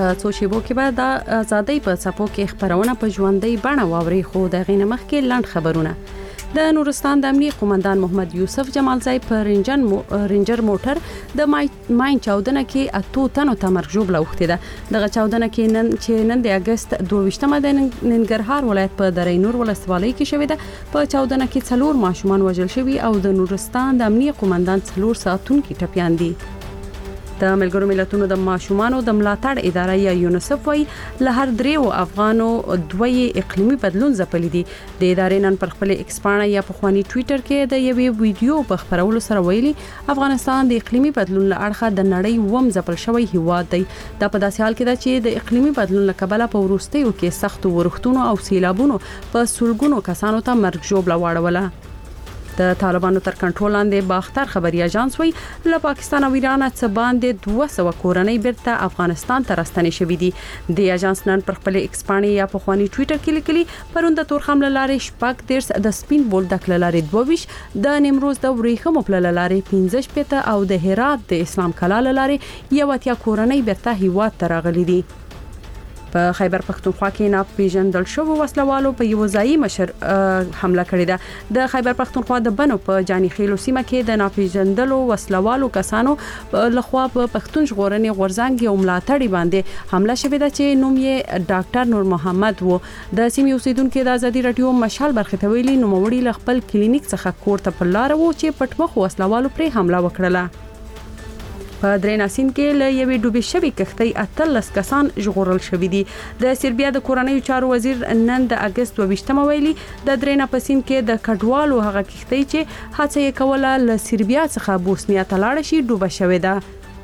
څو شیبو کې به د ازادۍ په څپو کې خبرونه په ژوندۍ بڼه واوري. خو د غینه مخ کې لاند خبرونه. د نورستان د امنیه قومندان محمد یوسف جمالزی په رینجر موټر د ماین چاودنه کې 8 تنو ته مرګ ژوبله وخته ده. دغه چاودنه کې نن د اگست 22مه د ننګرهار ولایت په درې نور ولسوالۍ کې شوې ده. په چاودنه کې 4 ماشومان وژل شوي او د نورستان د امنیه قومندان 4 ساتونکي ټپيان دي. د ملګرو ملتونو د ماشومانو د ملاتړ اداره یا یونیسف وايي له هر 3 افغانو 2 اقلیمي بدلون ځپلي دي. د ادارې نن پر خپل ایکس پاڼه یا په خواني ټوئیټر کې د یوې ویډیو په خبرولو سره ویلي افغانستان د اقلیمي بدلون له اړخه د نړۍ وم ځپل شوی هیواد دی. دا په داسې حال کې ده چې د اقلیمي بدلون له کبله په وروستیو کې سخت ورښتونو او سیلابونو په سلګونو کسانو ته مرګ ژوبله واړوله. د طالبانو تر کنټرول لاندې باختر خبري اژانس وی له پاکستان او ایران څخه باندې 200 کورنۍ بیرته افغانستان ته راستنې شوې دي. د اژانس نن پر خپل ایکس پاڼه یا په خواني ټوئیټر کې لیکلي پروند د تورخم لارې شپږ دیرس د سپین بولدک لارې 22 د نیمروز د وریښمو پل لارې 15 پته او د هرات د اسلام کلا لارې یو اتیا کورنۍ بیرته هیواد ته راغلي دي. په خیبر پختونخوا کې ناپېژندل شوی وسلوالو په یو ځای مشر حمله کړې ده. د خیبر پختونخوا د بنو په جاني خیلو سیمه کې د ناپېژندلو وسلوالو کسانو لخوا په پښتون ژغورنې غورځنګ یو ملاتړي باندې حمله شوې ده چې نوم یې ډاکټر نور محمد وو. د سیمې اوسیدونکو د ازادي رادیو مشال برخه ته ویلي نو موړي ل خپل کلینیک څخه کور ته په لار وو چې پټمخ وسلوالو پر حمله وکړه. په درېناسین کې له یوې ډوبې شوې کښتۍ 18 کسان ژغورل شوي دي. د سربیا د کورنۍ چارو وزیر نن د اگست 22مه ویلي د درېناسین کې د کډوالو هغه کښتۍ چې هڅه یې کوله له سربیا څخه بوسنیا ته لاړ شي ډوبه شوې ده.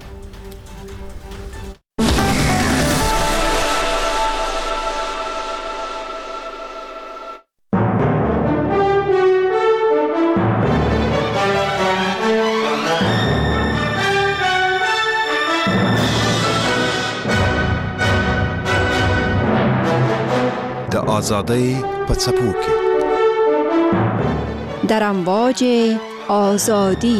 آزادی په څپو کې در امواج آزادی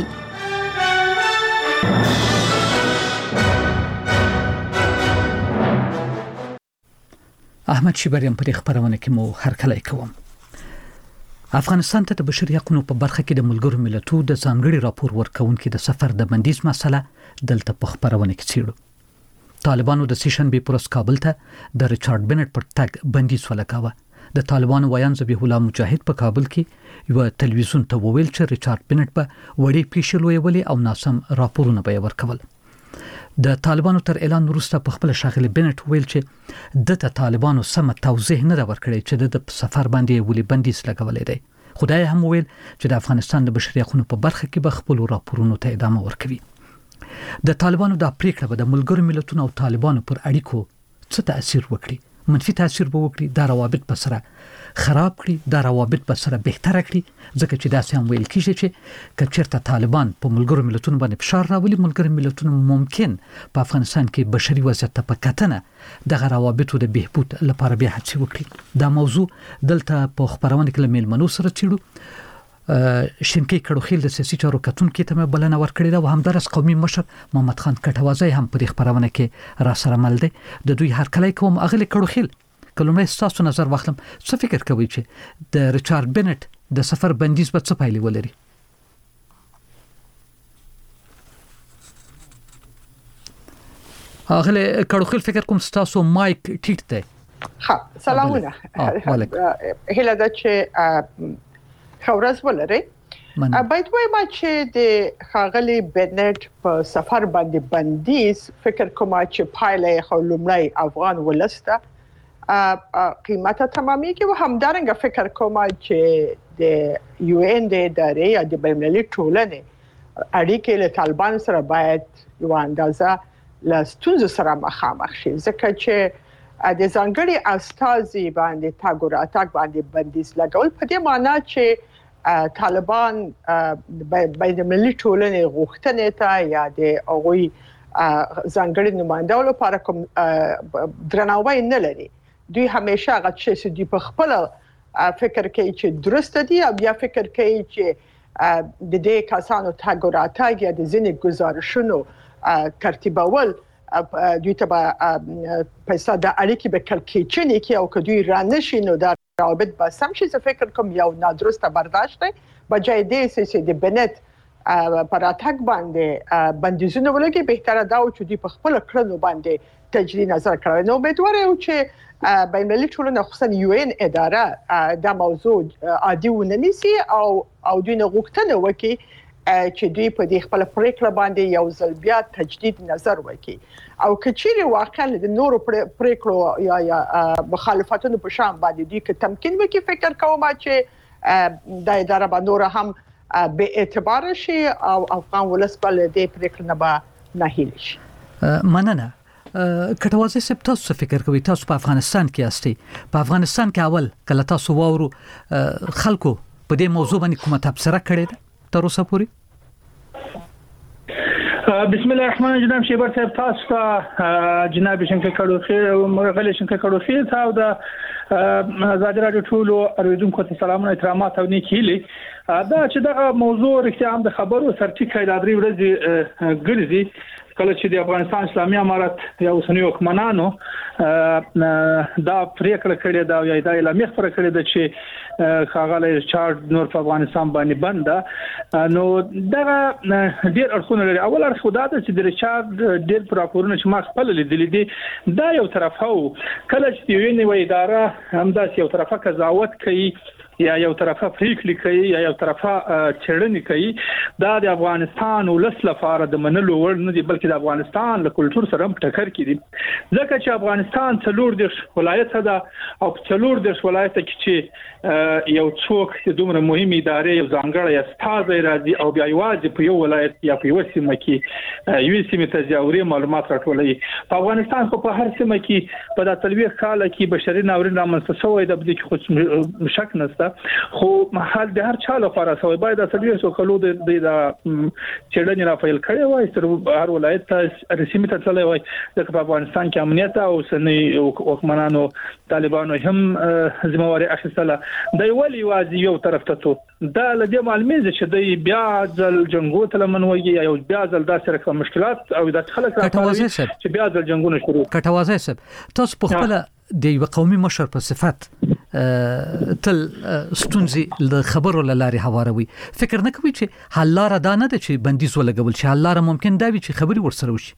احمد شیبریم په خبرونه کې مو هرکلی کوم. افغانستان ته د بشري حقوقو په برخه کې د ملګرو ملتونو د ځانګړي راپور ورکونکو د سفر د بندیز مسله دلته په خبرونه کې څیړو. طالبانو د سیشنبه پروس کابل ته د ریچارډ بنټ پر تګ بندیز ولګاوه. د طالبانو ویان ذبیح الله مجاهد په کابل کې یو تلویزیون ته وویل چې ریچارډ بنټ په وړي پیښلوي ولې او ناسم راپورونه به ورکول. د طالبانو تر اعلان وروسته په خپل شاغلي بنټ ویل چې د طالبانو سم توضیح نه دا ورکړي چې د سفر باندې ولې بندیز لګولې دی. خدای هم ویل چې د افغانستان د بشري حقوقو په برخه کې به خپل راپورونو ته ادامه ورکوي. د طالبانو د پریکړه به د ملګرو ملتونو او طالبانو پر اړیکو څه تاثیر وکړي؟ منفي تاثیر به وکړي، دا روابط به سره خراب کړي، دا روابط به سره بهتر کړي. ځکه چې دا هم ویل کیږي چې کچرته طالبان په ملګرو ملتونو باندې فشار راولي، ملګرو ملتونو ممکن په افغانستان کې بشري وضعیت ته په کتنه د روابطو د بهبود لپاره به هڅه وکړي. دا موضوع دلته په خبرونه کې مېلمنو سره چیړو. شینکی کډوخیل د سیاسي چارو کتونکو ته بلنه ورکړې ده او همدارس قومي مشر محمد خان کټوازی هم په خبرونه کې را سره مل دی. د دوی هرکلی کوم. اغلی کډوخیل کلمه تاسو نظر واخلم، څه فکر کوي چې د ریچارډ بنټ د سفر بندیز په څه پایلې ولري؟ اغلی کډوخیل فکر کوم تاسو مایک ټیټ دی. ها سلامونه. هله دا چې خورز ولري. باید وایم چې د خاغلی بنټ په سفر باندې بندیز فکر کوم چې پایله خلومړی افغان ولسته قیمته تمامي کې و همدارنګه فکر کوم چې د یو ان د ادارې یا د بین‌المللي ټولنې اړیکې له طالبان سره باید یو اندازه لاستونزو سره مخامخ شي. ځکه چې د ځانګړي استازي باندې تاګوراتاک باندې بندیز لګول په دې معنی چې طالبان بین‌المللي ټولنې غوښتنې ته یا د هغوی ځانګړي نمائندانو لپاره کوم درناوی نه لري. دوی همیشه هغه چې دوی په خپل فکر کوي چې درست دي او بیا فکر کوي چې د دې کسانو تاګوراتاک یا د ځینې گزارشونو ترتیبول دوی ته پیسې د اړیکې به کلکېچنې کې او کدوې رانشي نو دا روابط به سم شي. زه فکر کوم یو نادرسته برداشت دی بجای دې چې د بنت پر اتاک باندې بندیزونه ولګي بهتره دا و چې دوی په خپل کړنو باندې تجدید نظر کړي. نو امیدوار یم چې بین المللي ټولنه خصوصا یو ان اداره دا موضوع عادي ونیسي او دوی نه غوښتنه وکړي چې دوی په دې خپل پریکړه باندې یو ځل بیا تجدید نظر وکړي او کچېره واقعا د نورو پریکړو یا مخالفتونو په شان باندې دوی که تمکین وکړي فکر کوم چې د اداره باندې نور هم به اعتبار شي او افغان ولس بل دې پریکړه نه به ناهیل شي. مننه. کټوازی سپ تاسو فکر کوي تاسو په افغانستان کې یاستئ. په افغانستان کې اول کله تاسو واورو خلکو په دې موضوع باندې کومه تبصره کړې ده تر اوسه پورې؟ بسم الله الرحمن الرحیم. جناب شیبر صاحب تاسو جناب شنکر کډوخي مرغلي شنکر کډوخي تاسو د آزاد رادیو ټولو اوریدونکو ته سلام او احترامات او نیکی هیلې. دا چې دا موضوع رښتیا هم د خبرو سرټیکه د درې ورځې ګرځي کله چې د افغانستان اسلامي امارت یا اوسنی حکمرانانو دا پریکړه کړې ده یا دا اعلامیه خبره کړې ده چې خاغله چارج نور په افغانستان باندې بند ده. نو دا ډېر اړخونه لري. اول اړخ دا ده چې د ریچارډ ډېر راپورونه چې ما خپل لیدلې دي دا یو طرف هو کله چې یو نوې اداره همداسې یو طرفه قضاوت کوي یا یو طرفه پریکړه کوي یا یو طرفه چړنې کوي دا د افغانستان ولس لپاره د منلو وړ نه دی بلکې د افغانستان له کلچر سره هم ټکر کوي. ځکه چې افغانستان 40 ولایت ده او 40 ولایت کې چې یو څوک د دومره مهمه ادارې یو ځانګړی استاد راځي او بیا یوازې په یو ولایت یا په یو سیمه کې یو سیمه ته ځاوري معلومات راټولوي. په افغانستان خو په هر سیمه کې په د تلويخ کال کې بشري ناورین رامنځته شوی د بده کې خو شک نشته خو محل د هر چا لپاره سوی باید د تلويخ کلو د چړنې رافایل کړي وای تر هر ولایت ته رسمي ته تللی وای د افغانستان کې امنیت او سني حکمرانو طالبانو هم ذمہواری اخیستله د یوازې یو طرف ته تو دا لدې معلومه چې د بیا ځل جنگو ته لمنوي یا بیا ځل داسې رقم مشکلات او د خلک راځي چې بیا ځل جنگونه شروع. کټوازی صاحب تاسو په خپل د یو قومي مشر په صفت تل ستونزې له خبرو لاري هواروي. فکر نه کوي چې حل لاره دا نه ده چې بندیز ولګول شي، حل لاره ممکن دا وي چې خبري ورسره وشي؟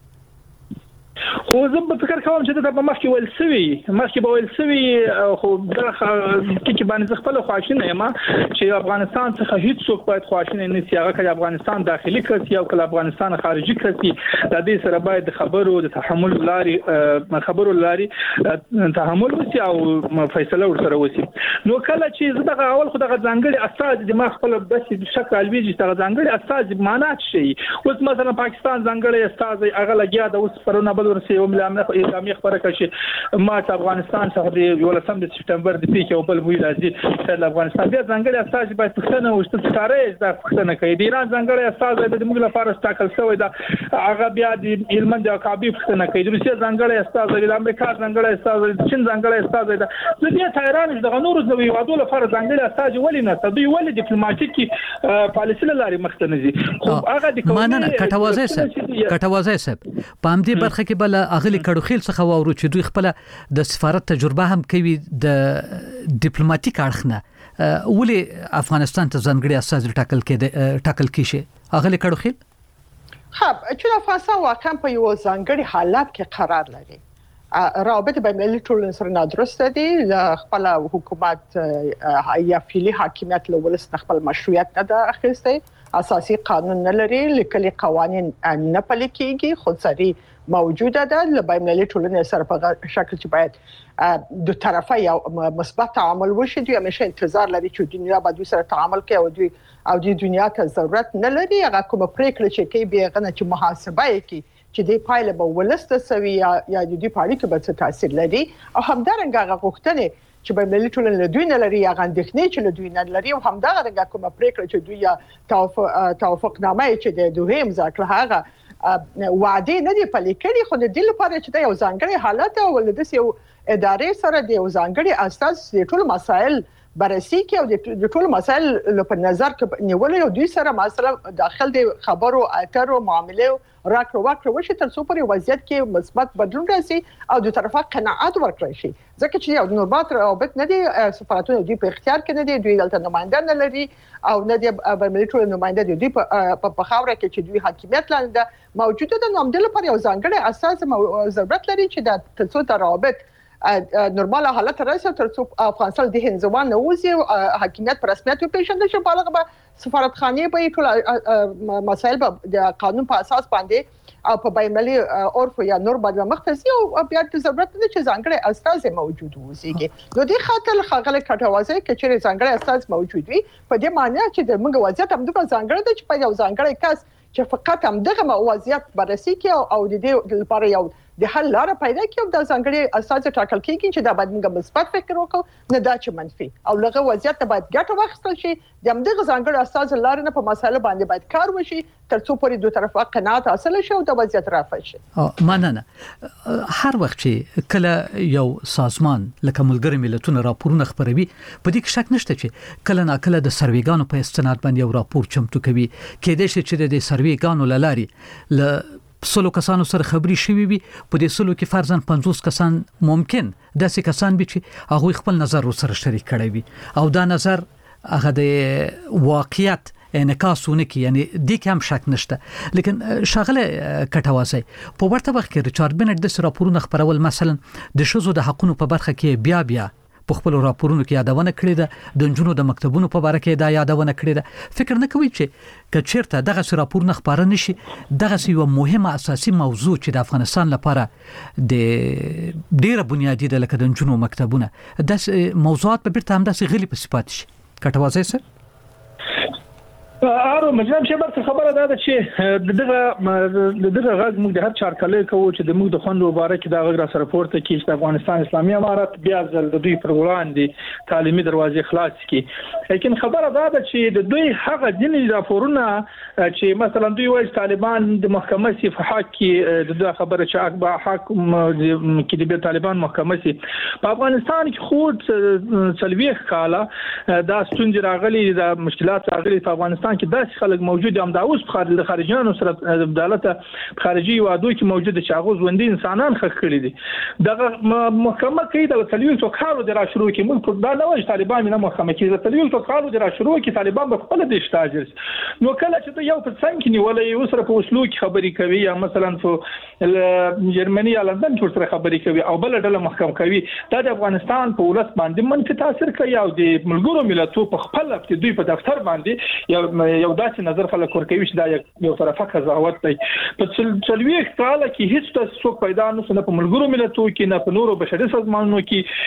خو زه په فکر کوم چې دا په مخکې ویل سوي خو دا کې باندې خپل خواشینه یم چې افغانستان څخه هیڅ څوک باید خواشینه نه سي. هغه چې افغانستان داخلي کسي او کله افغانستان خارجي کسي د دې سره باید خبرو د تحمل لاري تحمل وسی او فیصله ورسره وسی. نو کله چې زه دغه اول خو دغه ځانګړي اساس د ما خپل بس شک الویږي دغه ځانګړي اساس معنی شي. اوس مثلا پاکستان ځانګړي اساس هغه لګیا د اوس پرونه بل ورسې یو اعلامیه خبره کړي چې ما افغانستان څخه د 18 سپټمبر د پیک او بل وی راځي چې افغانستان بیا ځانګړي اساس باید پښتنه وشته ستاره د پښتنه کوي. د ایران ځانګړي اساس د موږ لپاره ستاکل شوی دا هغه بیا د هلمند او کابل پښتنه کوي. د روسیې ځانګړي اساس د امریکا ځانګړي اساس د چین ځانګړي اساس د دې تایران د غنور د ویوادو لپاره ځانګړي اساس ولې نه تدوی ولې ډیپلوماټیکي پالیسي لري مخته نه دي. خو هغه د ماننه کټوازی صاحب په همدې برخه کې بل اغلی کډوخیل څخه واورو چې دوی خپل د سفارت تجربه هم کوي د ډیپلوماټیک اړخنه ولې افغانستان ته ځانګړي اساس ټاکل کیږي اغلی کډوخیل؟ چې افغانستان واقعا په یو ځانګړي حالت کې قرار لري. روابط بین المللي ټولنې سره نادرسته دي. خپل حکومت یا فعلي حاکمیت له ولس خپل مشروعیت نه ده اخیستی، اساسي قانون نه لري، لیکلي قوانين نه پلي کیږي، خودسري موجوده ده. له بین المللي ټولنې سره په شکل چې باید دو طرفه یو مثبت تعامل وشي. دوی همیشه انتظار لري چې دنیا به دوی سره تعامل کوي او دوی دنیا ته ضرورت نه لري. هغه کومه پریکړه چې کوي به غنه چې محاسبه کوي چې د پایله به ولسته سوي یا د دې پاړي کې به څه تاثیر لري. او همدارنګه هغه غوښتنې چې بین المللي ټولنې له دوی نه لري یا غندښنې چې له دوی نه لري او همدارنګه کومه پریکړه چې دوی یا توافقنامه چې د دوی امضا کړه هغه وعده نه دی پلي کړي. خو د دې لپاره چې د یو ځانګړي حالت او ولدس یو ادارې سره د یو ځانګړي اساس د ټول مسایل بررسي کوي او د ټول مسایل په نظر کې نیول او دوی سره مثلا داخل د خبرو اترو معاملې راکړه وکړه وشي تر څو پورې وضعیت کې مثبت بدلون راسي او د طرفه قناعت ورکړي شي ځکه چې یو نورمات روابط نه دي سفارتونه دوی په اختیار کې نه دي دوی دلته نماینده نه لري او نه دي برملي ټول نماینده دي دوی په خاوره کې چې دوی حاکمیت لاندې موجوده ده نو هم د لپاره یو ځانګړی اساس ضرورت لري چې د تر څو روابط نورماله حالت راسي تر څو افغانستان د هندوان نوځي حاکمیت پر رسمیت وپیژندل شي په هغه سفارتخانه به ټول مسایل د قانون په اساس باندې او په بینالمللي عرف یا نور باندې مختصي او بیا د ضرورت نه چې ځانګړي استاد موجود وي نو د خاطر خغل کټوازي کې چې ځانګړي استاد موجود وي په دې معنی چې د موږ وضعیت هم د ځانګړي د چې په یو ځانګړي کس چې فقط هم دغه وضعیت بررسي کوي او د دې لپاره یو د حل لاره پیدا کړو د ځانګړي اساس ټاکل کیږي چې دا باید موږ مثبت فکر وکړو نه دا چې منفي او لغه وضعیت باید ګټه واخیستل شي د همدغه ځانګړي اساس لاره نه په مسایلو باندې باید کار وشي تر څو پورې دوه طرفه قناعت حاصل شي او د وضعیت رافع شي مننه هر وخت چې کله یو سازمان لکه ملګری ملتونه راپورونه خبروي په دې کې شک نشته چې کله ناکله د سرویګانو په استناد باندې یو راپور چمتو کوي کېدای شي چې د سرویګانو لاري ل سلو کسانو سره خبري شوي وي په دې سلو کې فرضاً 50 کسان ممکن داسې کسان به چې هغه خپل نظر سره شریک کړي وي او دا نظر هغه د واقعیت انعکاسونه کې یعنی د کوم شک نشته لیکن شغله کټوازي په ورته وخت کې ریچارډ بنټ د راپورونو خبرول مثلا د شذو د حقونو په برخه کې بیا په خپل راپورونو کې یادونه کړې ده د جنونو د مکتبونو په اړه کې دا یادونه کړې ده فکر نه کوي چې کچیرته دغه راپورونه خبره نشي دغه یو مهمه اساسي موضوع چې د افغانستان لپاره د ډیره بنیادی ده لکه د جنونو مکتبونه د موضوعات په بیرته هم داسې غلي په صفات شي کټوازي سره ارو مجرم شبر څه خبره ده چې دغه غږ موږ د هر چار کله کوو چې د موږ د خوند مبارک د غږ را سره پورته کیږي د افغانستان اسلامي امارت بیا ځل د دوی پر وړاندې تعلیمي دروازې خلاص کړي لیکن خبره ده چې د دوی هغه ځینې راپورونه چې مثلا دوی وایي طالبان د محکمه سي په حق کې د خبره چې اکبر حق کې د طالبان محکمه سي په افغانستان کې خود سلويخ کاله دا ستونزې راغلي د مشکلات راغلي په افغانستان کې داسې خلک موجود هم دا اوس د خارجيانو سره د دولت خارجي وادو کې موجود چې هغه ژوندۍ انسانان خښ کړي دي دغه محکمه کې د تلویزیون کارو د را شروع کې موږ دا نه وایي طالبان نه محکمه کې د تلویزیون کارو د را شروع کې طالبان په خپل د شتاجر نو کله چې یو په څنګه کې نیولې یو سره په اسلوب خبرې کوي یا مثلا په جرمني یا لندن څور سره خبرې کوي او بل ډله محکم کوي دا د افغانستان په ولس باندې منفي تاثیر کوي او د ملګرو ملتونو په خپل کې دوی په دفتر باندې یو داسې نظر خلک ورکوي چې دا یو طرفه قضاوت دی په څلوي کال کې هیڅ څه پیدا نه په ملګرو ملتونو کې نه په نورو بشري سازمانونو کې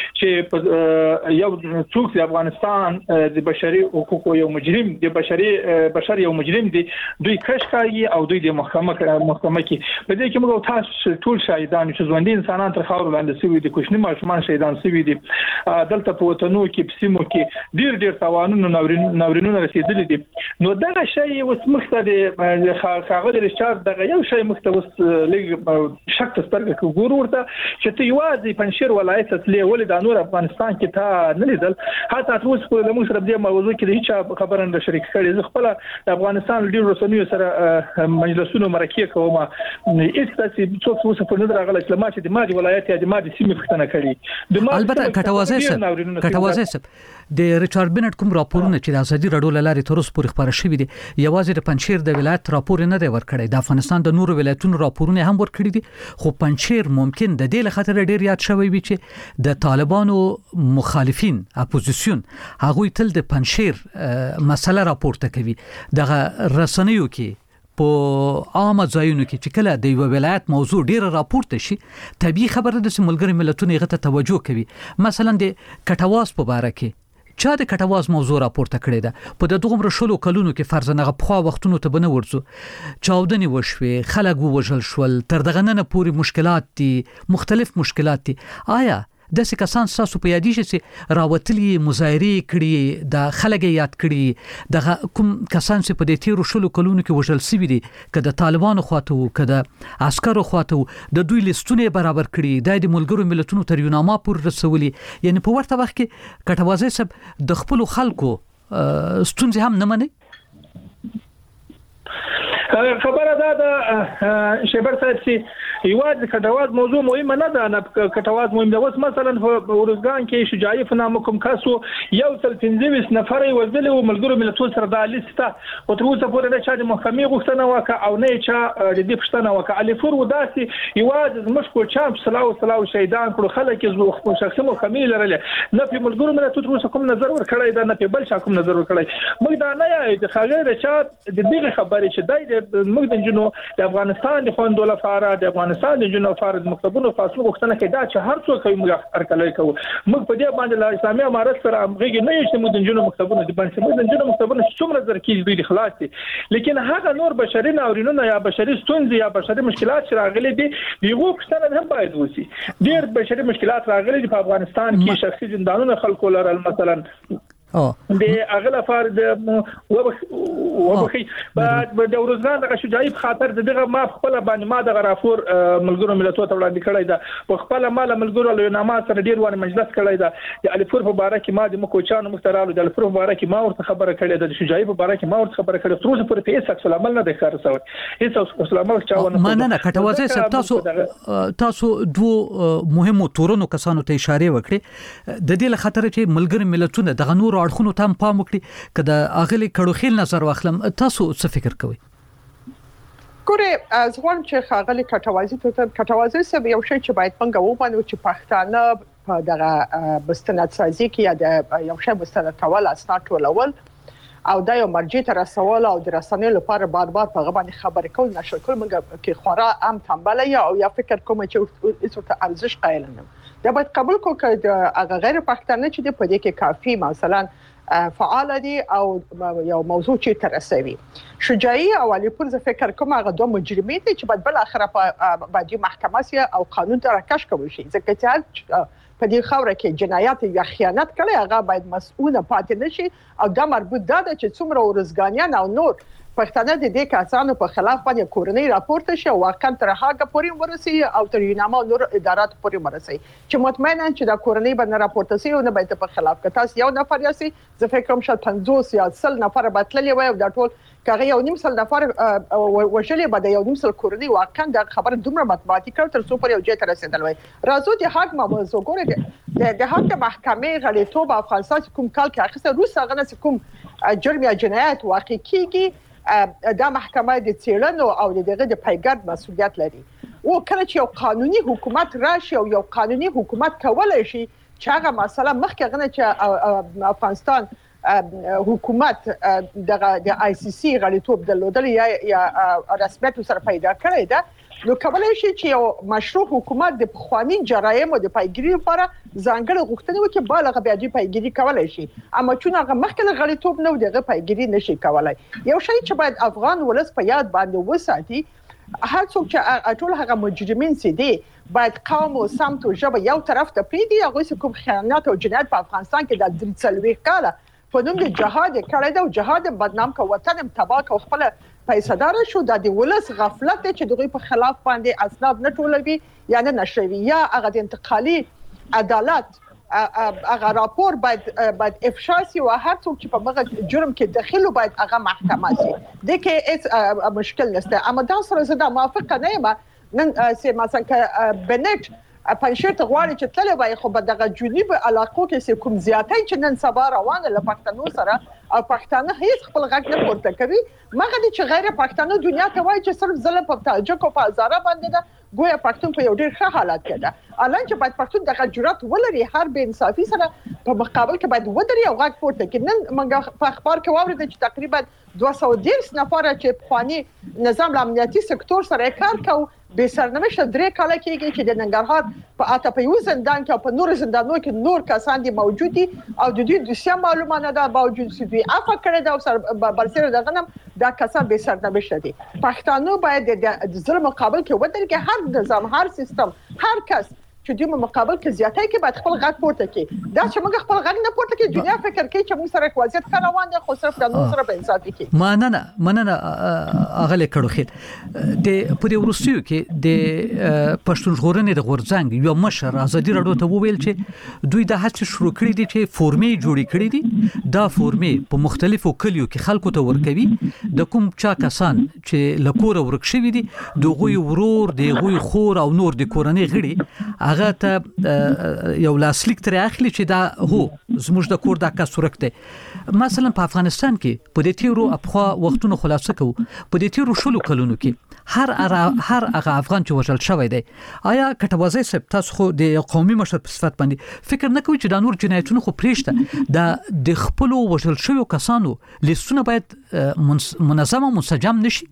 چې یو څوک د افغانستان د بشري حقوقو یو مجرم د بشر یو مجرم دی دوی کش کوي او دوی د محکمه کې په دې کې موږ تاسو ټول شاهدان چې ژوندۍ انسانان تر خاور لاندې سوي دي کوچني ماشومان شهیدان سوي دي دلته په وطنو کې په سیمو کې ډیر تاوانونه ناورینونه رسیدلي دي نو دا شی اوس مخته د خاغل ریچارډ دغه یو شی مخته اوس لږ شک سترګه کوګور ورته چې ته یوازې پنځیر ولایت تلې ولې د نور افغانستان کې تا نه لیدل حتی اوس په موږ سره د موضوع کې هیڅ خبره نه شریک کړي زه خپل د افغانستان ډیر رسنیو سره مجلسونو مرکه کوم هیڅ تاسو څوک اوس په نظر غل اسلامات د مادي ولایت یا د مادي سیمې پښتنه کړي البته کټوازي سب د ریچارډ بنټ کوم راپورونه چې د ازادي رادیو لارې تر اوسه پورې خبره شوې دي یوازې د پنځیر د ولایت راپور نه دی ورکړی د افغانستان د نورو ولایتونو راپورونه هم ورکړي دي خو پنځیر ممکن د دې لخوا ډیر یاد شوی وي چې د طالبانو مخالفین اپوزیسیون هغه تل د پنځیر مسله راپورته کوي دغه رسنیو کې په عامه ځایونو کې چې کله د یو ولایت موضوع ډیره راپورته شي طبيعي خبره د ملګری ملتونو غته توجه کوي مثلا د کټواز په اړه کې چا د کټواز موضوع راپورته کړی ده په دغه رشلو کلونو کې فرضاً غو وختونو ته بنه ورځو چاودنی وشوي خلک وژل شول تر دغه نه پوری مشکلات دي مختلف مشکلات دي آیا د څه کسان تاسو په یادی چې راوتلي مظاهره کړي د خلک یاد کړي د کوم کسان چې په دې تیرو شلو کلونو کې وژل شوي دي کله طالبانو خواته کده عسکرو خواته د دوی لیستونه برابر کړي د ملګرو ملتونو تر یوناما پور رسولي یعنی په ورته وخت کې کټوازی سب د خپل خلکو ستونزې هم نه مني خبره ده شیبر صاحب چې یوازې کټواز موضوع مهمه نه ده، نه کټواز مهم ده. اوس مثلا په ورزګان کې شجاعي په نامه کوم کاسو یو تل 15 نفر وزل او ملګرو ملتونو سره د لیسته او تر اوسه پورې نه چا د محکمې غوښتنه وکړه او نه چا د دې پښتنه وکړه. علي فور وداسي یوازې مشکو چام صلاو شهیدان کړو خلک زو خپل شخصي محکمې لرله نه په ملګرو ملتونو تر اوسه کوم نظر ور کړی دا نه په بل چا کوم نظر ور کړی. موږ دا نه یې د خاغه چا د دې خبرې چې دای موږ د جنو د افغانستان د خوندو لپاره د افغانستان د جنو فرض مکتبونو فاصله غوښتنه کوي دا چې هر څوک کوي موږ ارکلای کوو. موږ په دې باندې له اسلامي امارت سره امغه نه یې چې موږ د جنو مکتبونو د باندې موږ د جنو مکتبونو څومره زر کې دوی خلاص دي، لیکن هغه نور بشري ناورینونه یا بشري ستونزې یا بشري مشکلات چې راغلي دي یو پښتنه هم باید وسی. ډېر بشري مشکلات راغلي دي په افغانستان کې، شخصي زندانونه خلکو لرل مثلا د اغله فرد وبخي بعد د ورزګان د شجاعي په خاطر دغه ما خپل باندې ما د راپور ملګرو ملتونو ته وړاندې کړی دا په خپل مال ملګرو له نامه سره ډیر ونه مجلس کړی دا د الفور په باره کې ما د مکوچانو مخترالو د الفور په باره کې ما ورته خبره کړې ده، د شجاعي په باره کې ما ورته خبره کړې تر اوسه پورې په هیڅ عکس العمل نه ده ښکار شوی. هیڅ عکس العمل چاونه نه کټوازی سب تاسو دوه مهمو تورونو کسانو ته اشاره وکړي د دې له خاطر چې ملګرو ملتونو د غنور اړخونو ته پام وکړي کله اغلی کړوخیل نظر واخلم تاسو څه فکر کوئ؟ ګوره ځوان چې خاغلی کټوازی سب یو شی چې باید څنګه وبانو چې پښتانه په دغه بستند سازي کې یا د یو شی بستند کول اسناد ټولول او دا یو مرجع تر رسول او د رسنۍ لپاره بار په غو خبرې کول نشو کول موږ کې خورا ام تنبل یا فکر کوم چې ایسو ته ارزش قائل نه دا باید قبول کو چې هغه غیر پښتانه چې په دې کې کافي مثلا فعال دي او یو موضوع چې ترسوي. شجاعي او علي پور ز فکر کوم هغه دوه مجرمین دي چې بعد بل اخره په باندې محکمه سي او قانون ته راکش کوي شي ځکه چې په دې خوره کې جنایات یا خیانت کړي هغه باید مسؤل پاتې نشي او دا مربوط ده چې څومره ورزګانیان او نور پښتانه د دې کسانو په خلاف باندې کورنۍ راپورته شي او واقعا تر هغه پورې ورسي او تر یوناما نور ادارات پورې ورسي چې مطمئنا چې دا کورنۍ باندې راپورته شي او نه باید په خلاف کتاس یو نفر یاسي زه فکر کوم شاید 50 یا 100 نفر بتللی وي او دا ټول کغه یو نیم سل نفر وشلې بده یو نیم سل کورنۍ واقعا دا خبره دومره مطبوعاتي کړ تر څو پر یو ځای ته رسیدل وي. راځو د حق موضوع ګوره د حق محکمې غړیتوب افغانستان کوم کال کې اخیسته روس هغه نه کوم جرم یا جنایت واقع کیږي دا محکمه د څېړنو او دغه د پیګرد مسؤلیت لري. او کله چې یو قانوني حکومت راشي او یو قانوني حکومت کولای شي چې هغه مسله مخکې غنه چې افغانستان حکومت د آی سی سی غړیتوب درلودل یا رسمیت سره پیدا کړی ده نو کولای شي چې یو مشروع حکومت د خواني جرایم او د پیګری لپاره ځانګړي غوښتنې وکړي بالغ بیا د پیګری کولای شي اما چې هغه مخکې غړیتوب نه دغه پیګری نشي کولای. یو شی چې باید افغان ولس په یاد باندې وساتي هر څوک چې ټول هغه مجرمین سي دي باید قوم او سمت او ژبه یو طرف ته پریدي هغه کوم خیانت او جنایت په افغانستان کې د 3 کاله په نوم د جهاد کړی دا جهاد بدنام کو وطن تباہ کو خپل پیسدار شو د ولس غفلت چې دغه په خلاف باندې اسناد نه ټولوي یا نه نشوي یا هغه د انتقالي عدالت هغه راپور باید افشا سي او هر څوک چې په مغه جرم کې داخلو باید هغه محکمه سي د کې مشکل نشته. اما دا سره زه د موافقه نه یم نن سي مثلا بنټ پنځه ته غواړي چې تللی وای خو په دغه جنوب علاقو کې کوم زیاتای چې نن سبا روانه له پښتنو سره او پښتانه هیڅ خپل غږ نه پورته کوي مګر چې غیر پښتنو دنیا ته وای چې صرف ظلم په تاجک او په هزاره باندې ده ګویا پښتون په یو ډیر ښه حالت کې ده الان چې باید پښتون دغه جرأت ولري هر بې انصافي سره په مقابل کې باید ودري او غږ پورته کړي. نن موږ په اخبار کې واورېدل چې تقریبا 210 نفر چې خواني نظام امنیتي سکتور سره کار کوي به سرنوشت 3 کاله کېږي چې د ننګرهار په اټاپیو زندان کې او په نور زندانونو کې نور کسان دي موجود دي او د دې د سیمه معلومات نه دا باوجود چې دوی عفو کړی دا او سر برسره دغه نم دا کسان به سرنوشت دي. پښتانه باید د ظلم مقابل کې ودرېږي هر نظام هر سیستم هر کس چې دوی مقابل کې زیاتای کې باید خپل غږ پورته کړي دا چې موږ خپل غږ نه پورته کړي دنیا فکر کوي چې موږ سره وضعیت ښه روان دی خو صرف قانون سره په انصاف کې مننه اغله کړو خیر د پوری ورسیو کې د پښتون ژغورنې د غورځنګ یو مشر ازادي راډیو ته وویل چې دوی د هڅې شروع کړې دي چې فورمې جوړې کړې دي دا فورمې په مختلفو کلیو کې خلکو ته ورکوي د کوم چا کسان چې لکور ورکشوي دي دغه ورور دغه خور او نور د کورنۍ غړي هغه ته یو لاسلیک تر اخلي چې دا هو زموږ د کور د کس ورکته مثلا په افغانستان کې په دې تیرو افخوا وختونو خلاصه کو په دې تیرو شلو کلونو کې هر هغه افغان چې وژل شوی دی آیا کټوازی سپ تاسو خو د قومي مشر په صفت باندې فکر نه کوي چې دا نور جنایتونه خو پریشته د خپل وژل شوی کسانو لیستونه باید منظم او منسجم نشي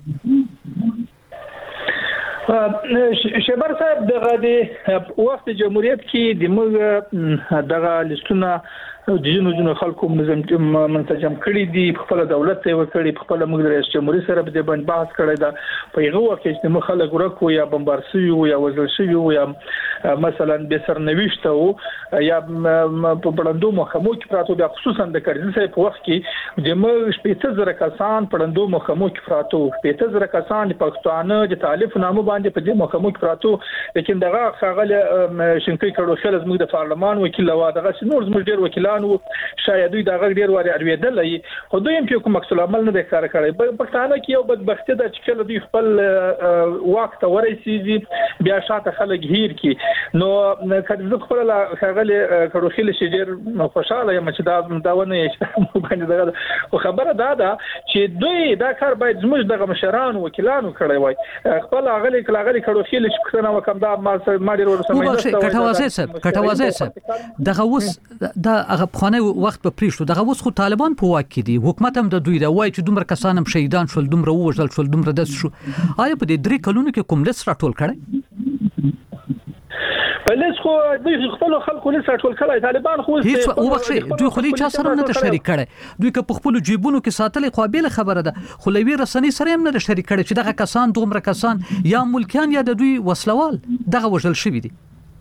شبر صاحب دغه د وخت جمهوریت کې د موږ دغه لیستونه د جنونو خلکو منسجم کړي دي په خپل دولت ته ورکړي په خپل موږ رئیس جمهوریت سره په دې باندې بحث کړی دا په هغه وخت کې چې مخالک ورکو یا بمبارسي یا وزل شي یا مثلا به سرنويشت او یا په بلندو محکمو کې پراته د خصوصا د کرزي صاحب په وخت کې د موږ 15000 کسان په بلندو محکمو کې پراته 15000 کسان د پښتون د تالیف نامو باندې په دې محکمو کې پراته لیکن دغه خاغله شنکې کړو خل زموږ د پارلمان وکیل وا دغه نور زموږ ډیر وکیلان شاید دوی دغه ډیر واري اړویدل خو دوی هم کوم مکسل عمل نه کار کړی په پښتانه کې یو بدبختی ده چې کله دوی خپل وخت ورسیږي بیا شاته خلک هیر کی نو کله خپل خاغله کړو خل شي ډیر خوشاله یم چې دا ونه یې باندې دغه خبره ده چې دوی دا کار باید زموږ دغه مشران وکیلانو کړی وای خپل اغلی کړو خل شي کنه وکم دا ما ډیر ورسمه کټوازی صاحب دغه وس دا خانه وخت په پریشتو دغه اوس خو طالبان په واک کې دي حکومت هم د دوی دا وای چې دومره کسان هم شهیدان شول دومره وژل شول دومره دس شو آیا په دې درې کلونو کې کوم لس راټول کړي پلیس خو دوی خپل خلکو لس راټول کړي طالبان خو هیڅ او بخښي دوی خو چا سره نه شریک کړي دوی که په خپل جیبونو کې ساتلې قابل خبره ده خو لوی رسنۍ سره هم نه شریک کړي چې دغه کسان دومره کسان یا ملکیان یا د دوی وسلوال دغه وژل شوی دي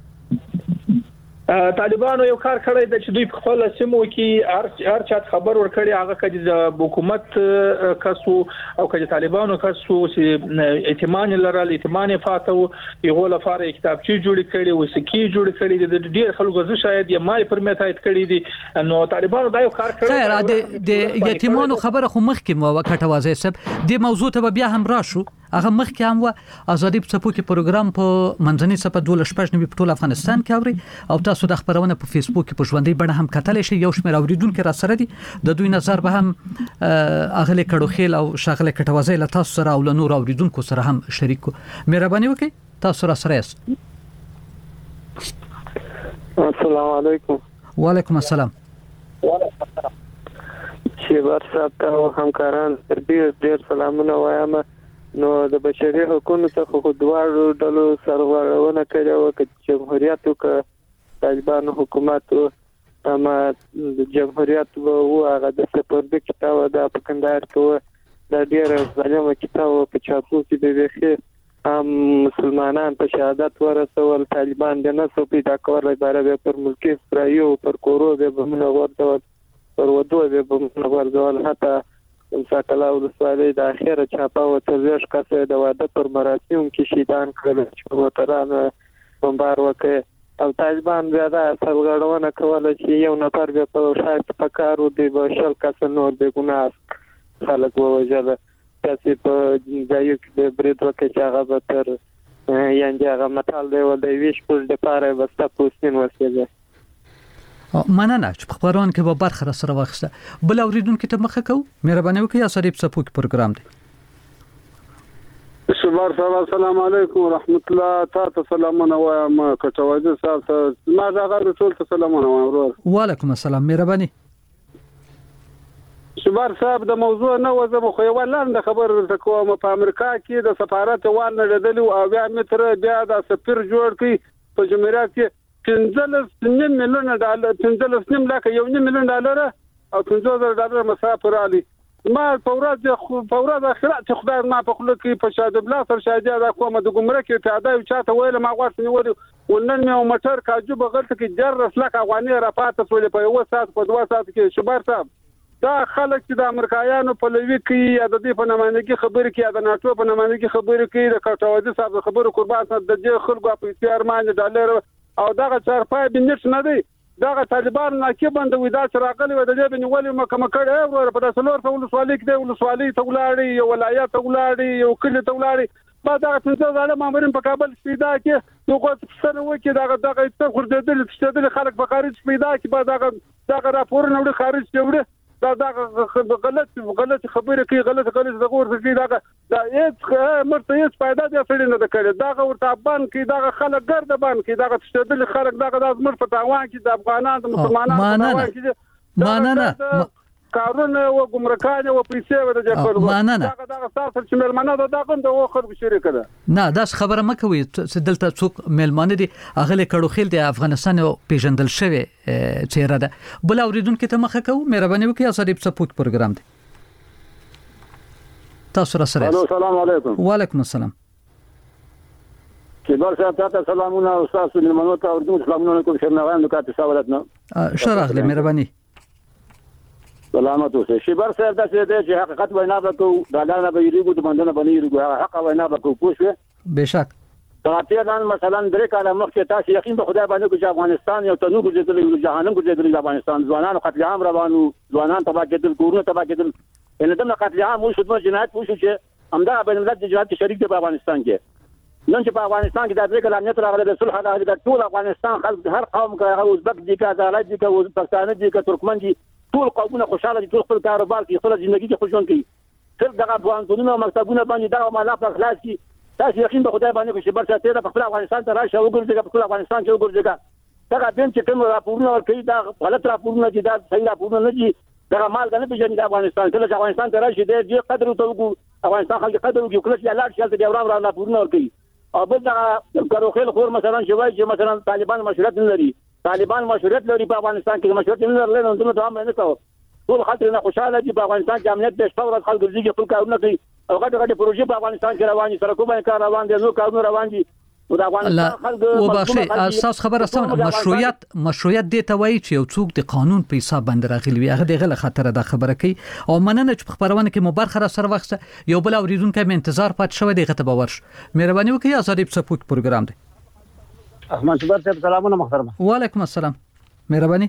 طالبانو یو کار کړی د چې دوی په خپل سیمو کې هر چا خبر ورکړي هغه کله د حکومت کسو او کله طالبانو کسو چې ائتمان لرل ائتمان فاتو یو لپاره کتابچې جوړ کړي او سکی جوړ کړي د ډیر خلکو زه شاید یې مای پرمیت هایت کړي دي نو طالبانو دا یو کار کړی د ائتمان خبره خو مخکې مو وکټوازی سب د موضوع ته بیا هم راشو هغه مخکې هم و ازادي په څپو کې پروګرام په منځني صفه 12 په ټول افغانستان کې اوري او تاسو د خبرونه په فیسبوک کې په ژوندۍ بڼه هم کتلی شئ یو شمېر اوریدونکو را سره دي د دوی نظر به هم اغله کډو خیل او شاغله کټوازی له تاسو سره او له نور اوریدونکو سره هم شریک کو مهرباني وکړئ تاسو را سره یاست السلام علیکم وعلیکم السلام شیبر صاحب ته همکاران ډیر سلامونه وایم نو د بشري حقوقو څخه خو دوه ډلو سرغړونه کړې او چې جمهوریت او طالبان حکومت اما د جمهوریت وو هغه د سپورت کتاب د پکندار کې د ډیر ظالم کتاب په چاپلوسي د ویخه مسلمانان په شهادت ورسول طالبان د نسو پیدا کول لپاره پر ملکی اسرائیل پر کورو به بمنه ورته پر ودو به بمنه ورته حتی مساکلا ولسوالۍ د اخیره چاپا او تزویش کسه د واده پر مراسم کې شهیدان کړل چې وترانه بمبار وکړ او طالبان زیاده سرغړونه کوله چې یو نفر به په شاید پکارو دی بشل کس نور به ګناه خلک ووجل تاسو په ځایو کې برید وکړي چې هغه به تر یعنی هغه متال دی ولې ویش پر د پاره وستا پوسټین وسیله مننه چې په خبرونه کې به برخه سره واخیسته بل اوریدونکو ته مخه کو مهرباني وکړئ یا سړي په پوک پروګرام دی شبار صاحب السلام علیکم ورحمت الله تاسو سلامونه وایم کټوازی صاحب ته ما دا غږ ټول ته سلامونه وایم ورور وعلیکم السلام مهرباني شبار صاحب د موضوع نه وځم خو یو لاندې خبر ورته کوم په امریکا کې د سفارت وان نړیدل او بیا متر بیا د سفیر جوړ کړي په جمهوریت کې 15 ملیون ډالر 15 لک $1 ملیون او $50,000 مسافر علي ما فورا اخرات خدای ما په خلک کې په شاده بلا سر شاده دا کومه د ګمرک کې پیاده یو چاته ویل ما غواړم نیول ونن مې موټر کاجو بغلت کې جر رسلک افغاني را پاتې سولې په 1 ساعت په 2 ساعت کې شبر صاحب دا خلک چې د امریکایانو په لوي کې یا د دې په نمائندګي خبرې کې یا د ناتو په نمائندګي خبرې کې د کټاوازي صاحب خبرو قربان د دې خلکو په اختیار باندې ډالر او دغه چارپای بنټ نه دی دغه طالبان ناکي بندوي دا چې راغلي و د دې بنولې مکمه کړه ور په داسلور ته ولسوالۍ کې د ولسوالۍ ته ولاړی یو ولایت ته ولاړی یو کلی ته ولاړی ما دا څنګه ظالم مامورین په کابل پیدا کې نو کو څه نو کې دغه څه خردل خلک په خارج پیدا کې با دغه راپور نه وړي خارج وړي دا غلط خبره کوي غلط دغه ورته دا هیڅ مرته هیڅ پیدا دي سړي نه کړي دا ورته بان کې دا خلک ګرد بان کې دا څه خلک دا د مر په تاوان کې د افغانانو د مسلمانانو په تاوان کې ماننه کارونه او ګمرکانه او پیسې و د جفر دا تاسو چې ملمنه دا غند او خرب شریک ده نه دا خبره مکوي چې دلته څوک ملمانه دي اغله کړو خیل د افغانستان او پیژندل شوی چیرې ده بل اوریدونکو ته مخه کو مهرباني وکړئ اساس سپورت پروګرام دی تاسو را سره السلام علیکم وعلیکم السلام کبار صاحب تاسو سلامونه او تاسو ملمنو ته اردو سلامونه کوم شرنغان نو کاته سوالتنه شراغله مهرباني سلامت اوسه شبر صاحب دا چې حقیقت وینا وکړو دا نه به یریګو د باندې نه یریګو حق وینا وکړو پوښه بشک تراتیان مثلا درې کاله مخکې تاسو یقین په خدای باندې چې افغانستان یو تنو ګرځېدل جهانم ګرځېدل افغانستان ځوانان قتل عام روانو ځوانان تبا کېدل کورونه تبا کېدل ان دغه قتل عام او شدت جنایت وشو چې همدا بین الملل د جنایت شریک دی په افغانستان کې نن چې په افغانستان کې د درې کاله امنیت راغلی د صلح راغلی د ټول افغانستان خلک هر قوم کې ازبک دي کا زالای دي کا پښتانه دي کا ترکمن دي ټول قومونه خوشاله دي ټول خپل کاروبار کوي خپل ژوندۍ کې خوشون کوي تر دغه افغانستانونو مکتبونه باندې دا معاملات په خلاص کې تاسو یقین په خدای باندې چې برڅ ته د خپل افغانستان ته راشه وګورئ چې خپل افغانستان کې وګورئ دا بین چې کوم راپورونه ورکړي دا غلط راپورونه دي دا صحیح راپورونه نه دي دا مال غنه په جنګ افغانستان کې چې افغانستان ته راشي د قدر او توګو افغانستان خلک قدر او کله چې لاړ شي د اورام راپورونه ورکړي او بل دا کاروخیل خور مثلا شوای چې مثلا طالبان مشروعیت نه لري طالبان مشروعیت لري په افغانستان کې مشروعیت نه لري نو دوی ته هم نه کوي ټول خلک نه خوشاله دي په افغانستان کې امنیت د شپږ خلک ګرځي خپل کارونه کوي او غټ پروژې په افغانستان کې روان دي سره کومه کار روان دي نو کارونه روان دي او د افغانستان خلک وبخښي اساس خبره سم مشروعیت د توای چې یو څوک د قانون په حساب باندې راغلی وي هغه دغه خطر ده خبره کوي او مننه چې په خبرونه کې مو برخه را سره وخت یو بل اوریدونکو مې انتظار پات شوی دغه ته باور مهرباني وکړئ آزادی سپورت پروګرام دی احمد شبر صاحب سلامونه محترم وعلیکم السلام مهرباني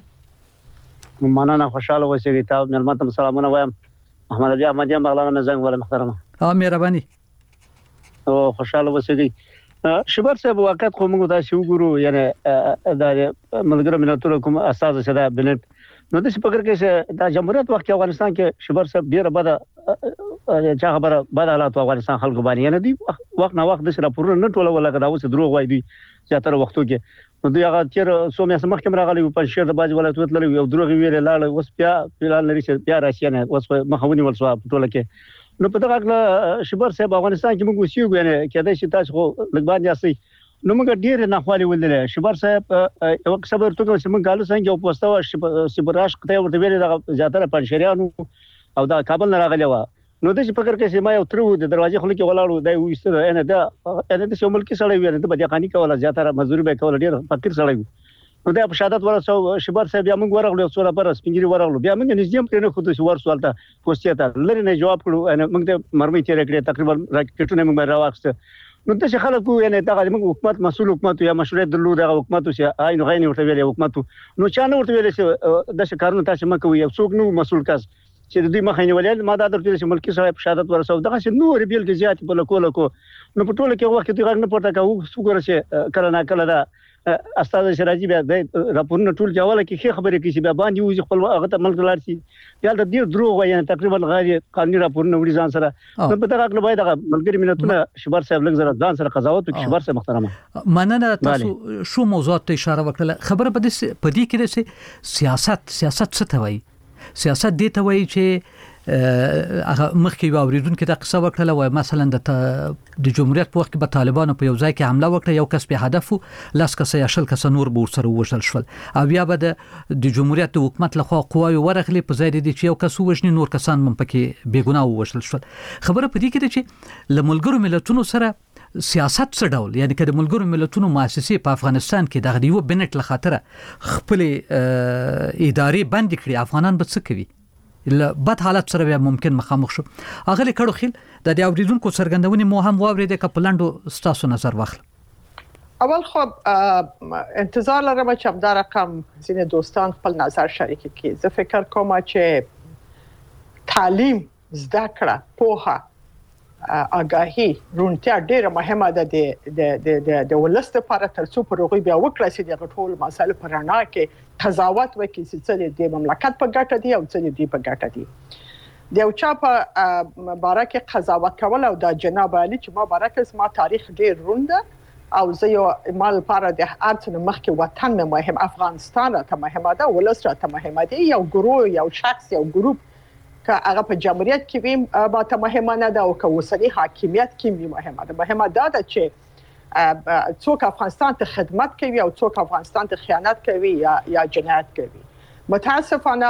مننه خوشاله اوسئ تاسو ملمنه سلامونه وایم محمد علي احمد یم بغلان زنګ ولا محترم مهرباني او خوشاله اوسئ شبر صاحب وخت خو موږ دا شو ګورو یعنی دا ملګری ملتونو کوم اساس شته بنت نو د فکر کې چې دا جمهوریت وخت افغانستان کې شبر صاحب ډیره بده چا خبره بد حالات افغانستان خلکو باندې نه دی وخت نه وخت د راپورونه نه ټوله ولا دا اوس دروغ وای دی زیاتره وختو کې نو دوی هغه چیر سومیا سمخ کې راغلی په شهر د باج ولایت لري یو دروغ ویل لاله اوس بیا فلال لري چې بیا راشي نه اوس مخاوني ولسوا ټوله کې نو په دغه شبر صاحب افغانستان کې موږ وسیو غنه کېدای شي تاسو لګبان یاسي نو موږ ډیر نه خالي ولل شبر صاحب یو صبر تو چې موږ غالو څنګه او پوسټو شبراش کته ورته ویل دا زیاتره پنځشریانو او دا کابل نه راغلی و نو د فکر کې چې ما یو تر د دروازې خلک ولاړو دا وېستره ان دا چې ملکی سړی ویل ته بیا قانی کوله زیاتره مزدوري به کوله ډیر فقیر سړی نو دا په شهادت ورسو شبر صاحب بیا موږ ورغلو څوره پر سپینګری ورغلو بیا موږ نږدې هم کړو خو د ورسولته پوسټه ته لری نه جواب کړو موږ ته مرمي تیر کړې تقریبا راکټونه موږ راوښته نو د خلکو یعنی دا د حکومت مسول حکومت یا مشروعیت درلود د حکومت چې عین غین ورته ویل حکومت نو چا نه ورته ویل چې د کارونه تاسو مکو یو څوک نو مسول کس چې د دې مخینه ولې ما دا درته چې ملکی صاحب شهادت ورسو دغه چې نور بیل کې زیات په لکو نو په ټوله کې وخت دی غږ نه پورته کوو څوګره چې کله نه کله دا استاد شراجي بیا د راپورونه ټول جواله کې خبرې کوي چې بیا باندې وځي خپل هغه ته ملک لار شي بیا د دې دروغ وایي تقریبا غیر قانوني راپورونه وړي ځان سره نو په دغه کې باید ملګری ملتونه شبر صاحب لږ زره ځان سره قضاوت وکړي شبر صاحب محترمه مننه تاسو شو موضوعات ته اشاره وکړه خبره په دې کې سیاست څه ته وایي سیاست دې ته وایي چې هغه مخکې یو اوریدونکو د قصه وکړه وای مثلا د جمهوریت په وخت کې به طالبانو په یو ځای کې حمله وکړه یو کس په هدف لاس کس یا شل کس نور به سره وژل شول او بیا به د جمهوریت د حکومت لخوا قواوی ورغلي په ځای دي چې یو کس وژني نور کسان هم پکې بیګناه وژل شول خبره په دې کې ده چې لملګرو ملتونو سره سیاست څه ډول یعنی که د ملګرو ملتونو مؤسسې په افغانستان کې دغه یو بنټ لخاطره خپل ادارې بند کړي افغانان به څه کوي ل بد حالت سره بیا ممکن مخامخ شو اغلی کړو خیل د دې اوریدونکو څرګندونې مو هم واورید ک پلانډو ستاسو نظر واخل اول خو انتظار لرم چې همدا رقم ځینې دوستان خپل نظر شریک کړي زه فکر کوم چې تعلیم زده کړه پوهه آگاهی رونتیا ډیره مهمه ده د ولست لپاره ترڅو پروغي بیا وکړي چې د ټول مسایل پر رڼا کې قضاوت وکړي چې د مملکت په ګټه دي او چې د په ګټه دي د یو چا په باره کې قضاوت کول او د جناب علي چې ما باره کې ما تاریخ ډیر رونده او زه یو مال لپاره د ارڅ مخکې وطن مهم افغانستان ته مهمه ده ولست ته مهمه ده یو ګروه یو شخص یو ګروپ که هغه په جمهوریت کې وي با ته مهمه نه ده او که اوسنی حاکمیت کې وي مهمه ده مهمه ده چې څوک افغانستان ته خدمت کوي او څوک افغانستان ته خیانت کوي یا جنایت کوي متاسفانه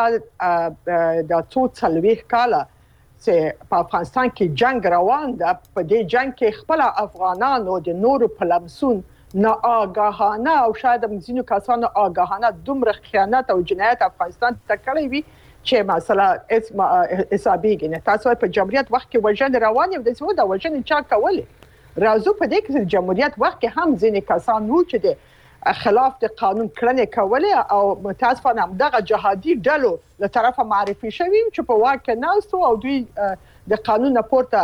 د څو څلويخ کاله چې په افغانستان کې جنگ روان ده په دې جنگ کې خپل افغانانو د نورو په لمسون نه آگاهانه او شاید موږ کسانو آگاهانه دومره خیانت او جنایت افغانستان ته کړی وي چې مثلا اسم حسابيږي نه تاسو په جمهوریت وخت کې وژن روان یو د څو د وژن چا کولې راځو په دې کې جمهوریت وخت کې هم ځینې کسان وو چې د خلاف د قانون کړنې کولې او متاسفانه هم دغه جهادي ډلو له طرفه معرفي شوي چې په واقع ناستو او دوی د قانون پورته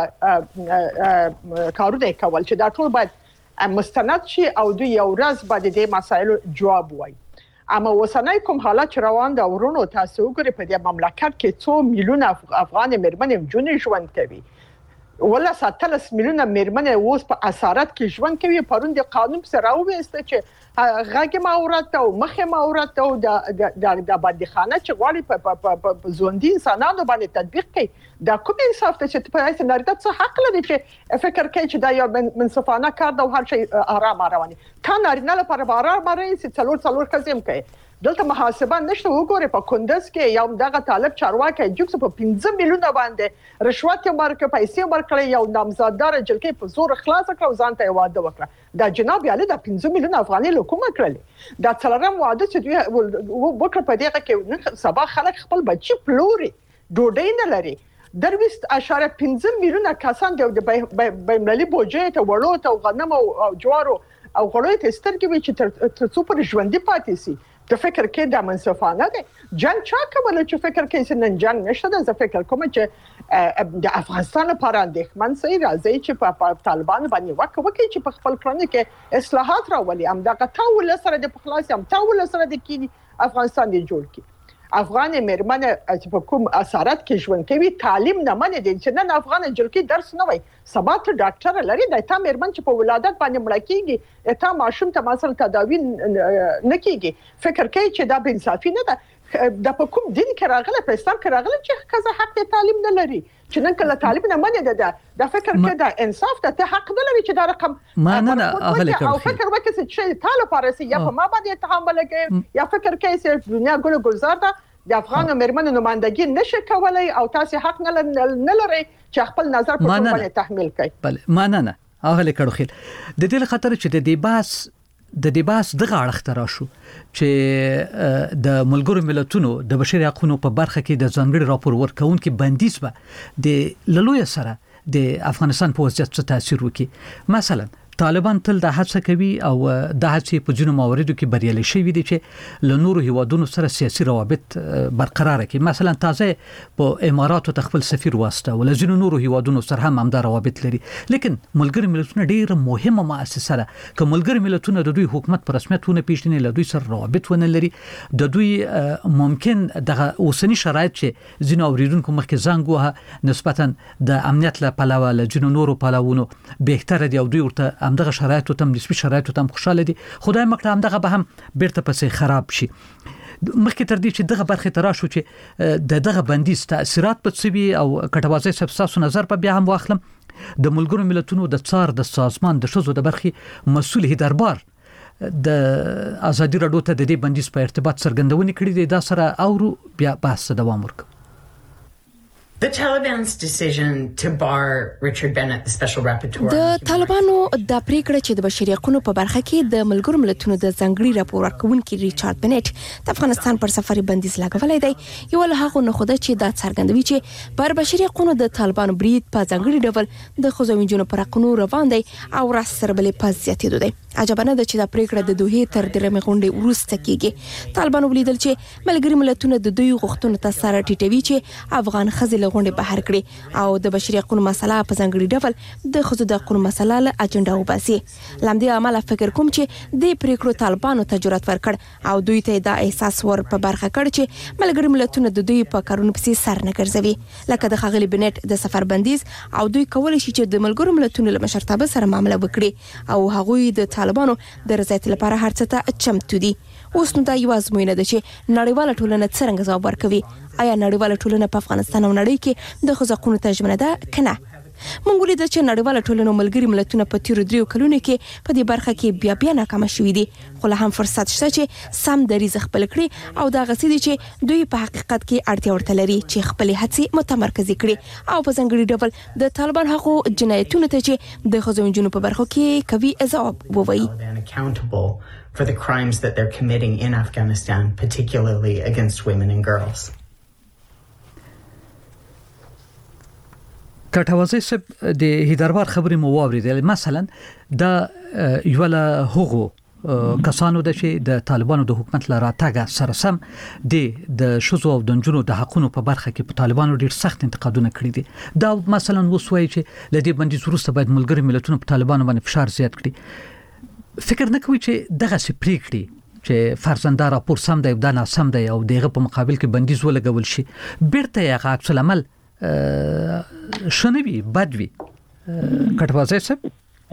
کارونه کول چې دا ټول باید مستند شي او دوی یو ورځ باید د مسایلو جواب وایي اما وسنۍ کوم حالت روان ده ورونو تاسو وګورئ په دې مملکت کې 2 میلیونه افغان مېرمنې جونې ژوند کوي ولا 17 میلیونه مېرمنې اوس په اسارت کې ژوند کوي پرون د قانون سره راوېسته چې غږی ماورت او مخه ماورت او د بندخانه چې غواړي په ژوندۍ انسانانو باندې تطبیق کوي دا کوم انصاف ته چې په اساس نارینه څه حق لري چې فکر کوي چې دا یو منصفانه کار ده او هر شي آرام رواني تا نارینه لپاره بارار ماري چې څلور کزم کوي دلته محاسبه نشته وګوره په کندز کې یو دغه طالب چارواکي جوکس په 15 میلیونه باندې رشوت ورکړ پیسې ورکړ یو نامزاددار جلکې په زور خلاص کړ ځان ته واده وکړه دا جناب علي د 15 میلیونه افغاني حکومت کړل دا څلورم واده چې دوی وکړ په دغه کې سبا خلک خپل بچي پلوري ډوډۍ نه لري 3.15 میلیونه کسان د بینالمللي بودجې ته وړو ته غنم او جوارو او غوړې ته سترګې وي چې تر څو پر ژوندۍ پاتې سي د فکر کې د منصفانه دي جنگ چا کوله چې فکر کې چې نن جنگ نشته د فکر کوم چې د افغانستان لپاره اندېښمن سي راځي چې په طالبان باندې وکړي چې په خپل کړنې کې اصلاحات راولي هم دغه تاول سره د خلاص هم تاول سره د کې افغانستان دی جوړ کی افغان مېرمنه چې په کوم اسارت کې ژوند کوي تعلیم نه مني دي چې نن افغان جلکی درس نه وای سبا ته ډاکټر لري د تا مېرمن چې په ولادت باندې مړ کیږي تا ماشوم ته مثلا تداوی نه کیږي فکر کوي چې دا بے انصافي نه ده د په کوم دین کې راغله په اسلام کې راغله چې کزه حق د تعلیم نه لري چې نن کله تعلیم نه مني ده د فکر کې دا انصاف ته حق نه لري چې دا رقم ما نه اغلی او فکر وکړي چې طالب پارسي یا په ما باندې اتهام ولګي یا فکر کوي چې دنیا ګل گلزار ده د افغان مېرمنو نمائندګي نشي کولای او تاسو حق نه لري چې خپل نظر په ټول باندې تحمیل کړئ بله ما نه اغلی کړو خیل د دې خطر چې د دې باس دغه اړخ راشو چې د ملګرو ملتونو د بشري حقوقو په برخه کې د ځانګړي راپور ورکونکو بندیز به د لوی سره د افغانستان په وضعیت څه تاثیر وکړي مثلا طالبان تل د هڅه کوي او د هڅې په ځینو مواردو کې بریالي شوي دي چې له نورو هیوادونو سره سیاسي روابط برقرار کړي مثلا تازه په اماراتو ته خپل سفیر واسطه ول ځینو نورو هیوادونو سره هم همدا روابط لري لیکن ملګری ملتونه ډیره مهمه مؤسسه ده که ملګری ملتونه د دوی حکومت په رسمیتونه پیژني له دوی سره روابط ونه لري د دوی ممکن دغه اوسنی شرایط چې ځینو اوریدونکو مخکې زنګ وه نسبتا د امنیت له پلوه له ځینو نورو پلوونو بهتره دی او دوی ورته همدغه شرایطو تم نسبی شرایطو تم خوشاله دي خدای مکړه همدغه به هم بیرته پسې خراب شي مخکې تر دې چې دغه برخه تراشو چې دغه بندیز تاثیرات په سوي او کټوازي سبساسو نظر په بیا هم واخلم د ملګرو ملتونو د څار د سازمان د شذو د برخې مسؤل هیدربار د ازادي راډیو ته د دې بندیز په ارتباط څرګندونې کړې دي دا سره اورو بیا بحث دوام ورکړو. The Taliban's decision to bar Richard Bennett, the special rapporteur. د طالبانو د پریکړه چې د بشري حقوقو په برخه کې د ملګرو ملتونو د ځنګړي راپور ورکونکي ریچارډ بنټ د افغانستان پر سفر بندیز لګولای دی یو له هغه نه خوده چې دا څرګندوي چې پر بشري حقوقو د طالبانو برید په ځنګړي ډول د خوځوینجونو پر حقوقو روان دی او راس سره بلې په زیاتېدو دی. عجب نه ده چې دا پریکړه د دوه تر درمه غونډې وروسته کیږي. طالبانو ولیدل چې ملګري ملتونو د دوی غوښتنو ته سره ټیټوي چې افغان خزل غونډې بهر کړي او د بشري حقوقو مسله په ځنګړي ډول د خزو د حقوقو مسله له اجنډا وباسي. لامدې عمل فکر کوم چې د پریکړو طالبانو ته جرأت ورکړ او دوی ته دا احساس ور په برخه کړ چې ملګري ملتونو د دوی په کارونو پسې سر نه ګرځوي لکه د خغلی بنټ د سفر بندیز او دوی کولای شي چې د ملګرو ملتونو له مشرتابه سره معامله وکړي او هغوی د طالبانو د رضایت لپاره هرڅه ته چمتو دي. اوس نو دا یو ازموینه ده چې نړیواله ټولنه څنګه ځواب ورکوي. آیا نړیواله ټولنه په افغانستان او نړۍ کې د حقوقو ته ژمنه ده کنه؟ مونږ ولیدل چې نړیواله ټولنه ملګري ملتونه په تیر 3 کلونو کې په دې برخه کې بیا ناکام شوي دي خو له هم فرصت شته چې سم دریز خپل کړي او دا غسي دي چې دوی په حقیقت کې اړتیا ورته لري چې خپل هڅې متمرکز کړي او په ځنګړي ډول د طالبان حقوقو جنایتونو ته چې د خوځوینجونو په برخه کې کوي ځواب ووایي for the crimes that they're committing in Afghanistan, particularly against women and girls. کټوازي سب د هیدربار خبرې مو واوریدل مثلا د یولا هغو کسانو د چې د طالبانو د حکومت لاره تاګه سره سم د شذو او د جنونو د حقوقو په برخه کې په طالبانو ډیر سخت انتقادونه کړی دي. دا مثلا وسوي چې لدې بندیز وروسته باید ملګري ملتونو په طالبانو باندې فشار زیات کړي. فکر نه کوي چې دغه سپری کړي چې فرزنده راپور سم دی دا نه سم دی او دغه په مقابل کې بندیز ولګول شي بیرته یې عکس العمل شنوي بدوي. کټوازي سب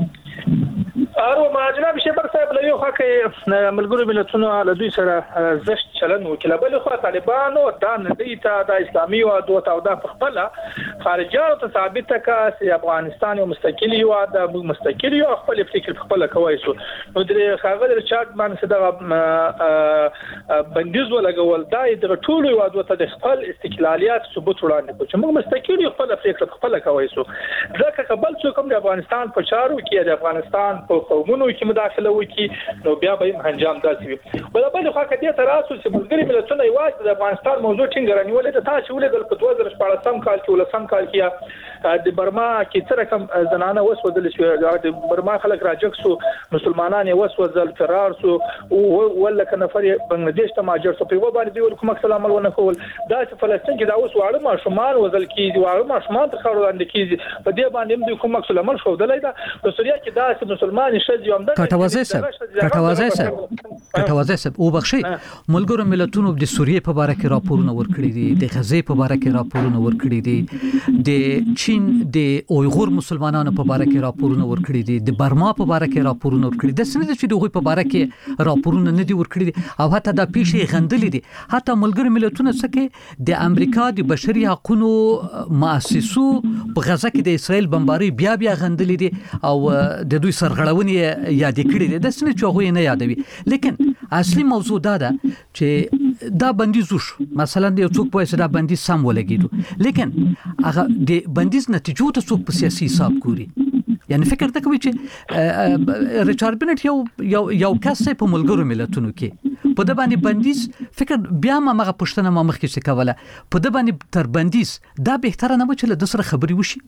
ما جناب شیبر صاحب له یو خاکه ملګرو ملتونو له دوی سره زشت چلن وکړه بل خو طالبانو دا نه دی ته د اسلامي او د خپل خارجانو ته ثابت کا چې افغانستان یو مستقلی او د مستقلی او خپل فکر خپل کوي سو نو د خاغه رچارډ باندې دا بندیز ولګول دا د ټولو او د خپل استقلالیت ثبوت وړاندې کوي چې موږ مستقلی خپل فکر خپل کوي سو ځکه قبل څو کوم د افغانستان په چارو کې د افغانستان په قومونو کې مداخله وکړي نو بیا به انجام داسي وي. بل خو کدي تراسو چې ملګري ملتونه یوازې د افغانستان موضوع ټینګ رانیولې ته تاسو ولې د 2014 کال کې ولسم کال کې د برما کې تر کوم زنانه وسودل شو د برما خلک راجکسو مسلمانان وسوځل فرار سو ولا کنفر بنگلاديش ته ماجر سو په و باندې ول کوم سلام ونه کول دا چې فلسطین کې دا اوس واړه ماشومان وزل کیږي واړه ماشومان ته خبر وړاندې کیږي په دې باندې هم کوم سلام شو دلای دا په سوریا کې دا چې مسلمان کټوازي سب او بخشي ملګرو ملتونو د سوریې په اړه کې راپورونه ورکړي دي د غزې په اړه کې راپورونه ورکړي دي د چین د اویغور مسلمانانو په اړه کې راپورونه ورکړي دي د برما په اړه کې راپورونه ورکړي دي د سند چې دوی په اړه کې راپورونه نه دي ورکړي دي او حتی د پیښې غندلې دي. حتی ملګرو ملتونو څخه د امریکا د بشري حقوقو مؤسسو په غزه کې د اسرائیل بمباري بیا غندلې دي او د دوی سرغړونې یاد کړې ده د سن چوغې نه یادوي. لیکن اصلي موضوع دا ده چې دا بندیز وشو مثلا د یو څوک په اساس دا بندیز سم ولګیدو لیکن هغه د بندیز نتیجو ته څوک په سیاسي حساب کوي. یعنی فکر ته کوي چې ریچارډ بنټ یو کس په ملګرو ملتونو کې په د باندې بندیز فکر بیا مغه پښتنه ما مخکې څه کوله په د باندې تر بندیز دا بهتره نه و چې له سره خبري وشي.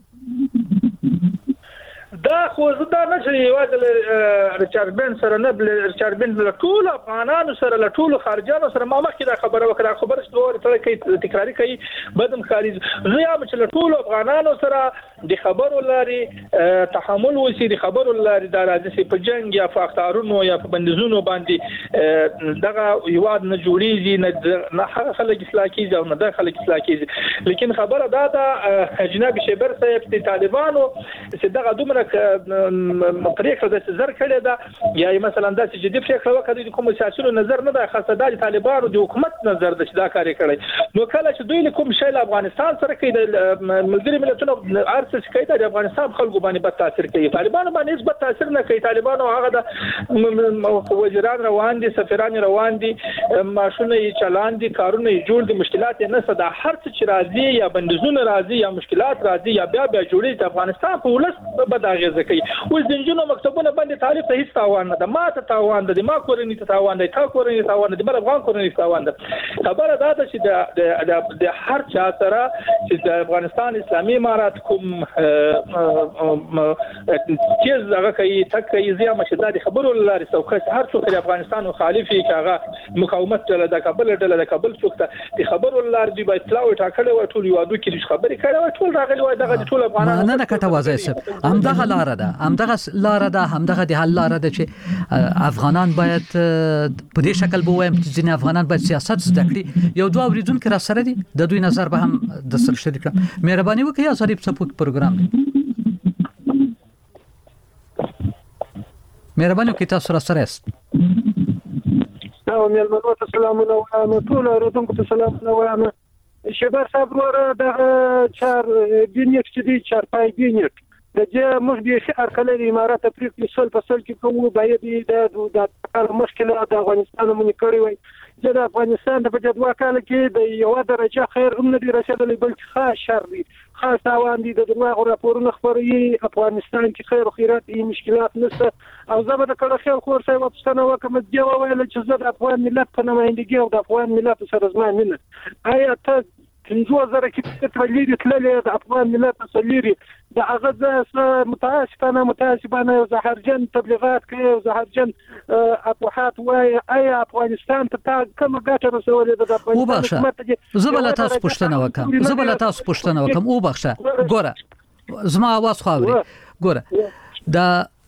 دا خو زدا نه چې یوازې ریچارډ بنټ سره نه ریچارډ بنټ له ټول افغانانو سره له ټول خارجانو سره ما مخکې دا خبره وکړه خبره څلور سره کوي تکراری کوي بدم خارج زه یم چې له ټول افغانانو سره د خبرو لري تحمل وسی د خبرو لري دا راځي په جنگ یا په اختارونو یا په بندیزونو باندې دغه یواد نه جوړیږي نه هغه خلک اصلاح کیږي او نه د خلک اصلاح کیږي. لیکن خبره دا ده جناب شیبر صاحب د طالبانو چې دغه دومره پریکړه د زر کړي دا یا مثلا د جدي پریکړه وکړي د کوم سیاسي نظر نه د خاصه د طالبانو د حکومت نظر د دا کار کړي نو کله چې دوی کوم شی له افغانستان سره کوي د ملګری ملتونو ارڅ کوي د افغانستان خلکو باندې بد تاثیر کوي طالبانو باندې هیڅ بد تاثیر نه کوي طالبانو هغه د وزیران روان دي سفیران روان دي ماشونه یې چلان دي کارونه یې جوړ دي مشکلات نه صدا هر څه چې راځي یا بندیزونه راځي یا مشکلات راځي یا بیا جوړي د افغانستان په ولس بد اغیزه کوي اوس د انجینو مکتبونه باندې طالب ته هیڅ تاوان نه ده ما ته تاوان ده ما کورنۍ ته تاوان ده تا کورنۍ تاوان ده بل افغان کورنۍ تاوان ده خبره دا ده چې د هر چا سره چې د افغانستان اسلامي امارات کوم چیز هغه کوي تک یې زیه مشداد خبرو لاري څوک هر څوک د افغانستان مخالفي هغه مقاومت له د کابل ډله د کابل څوک ته خبرو لاري دی باید اطلاع ټاکلې و ټول یو د کې خبرې کړي ټول راغلي و دغه ټول افغانان نه کټه وځي سب همدغه لار ده همدغه د حل لار ده چې افغانان باید په دې شکل به وایم چې ځینې افغانان باید سیاست زده کړي یو دوه اوریدونکو را سره دي د دوی نظر به هم د سره شریک کړم مهرباني وکړئ ازادي سپورت پروګرام مهرباني وکړئ تاسو را سره است او مېلمنو ته سلامونه وایم ټول اوریدونکو ته سلامونه وایم شبر صاحب ورته د چار دینیک چې دی چار پای دینیک د دې موږ به ارکلې امارات افریقا سل په سل کې کوم باید د مشکله د افغانستان مونږ کړی وای چې د افغانستان په جدوا کال کې د یو درجه خیر هم نه دی رسیدلی بلکې خاص شر دی خاص تاوان دي د دغه راپورونه خبري افغانستان کې خیر او خیرات یې مشکلات نشته او زبر کله خیر خور صاحب واپسنه وکم دی ویل چې زه د افغان ملت په نمائندګي او د افغان ملت سره زما مینه آیا ته 5000 کې تللی تللی د افغان ملت سلیری د هغه متاسفانه زهرجن تبلیغات کوي زهرجن اپوحات وای آیا افغانستان ته کوم ګټه رسولې د افغانستان حکومت زبل تاسو پښتنه وکم او بخښه ګوره زما आवाज خاوري ګوره د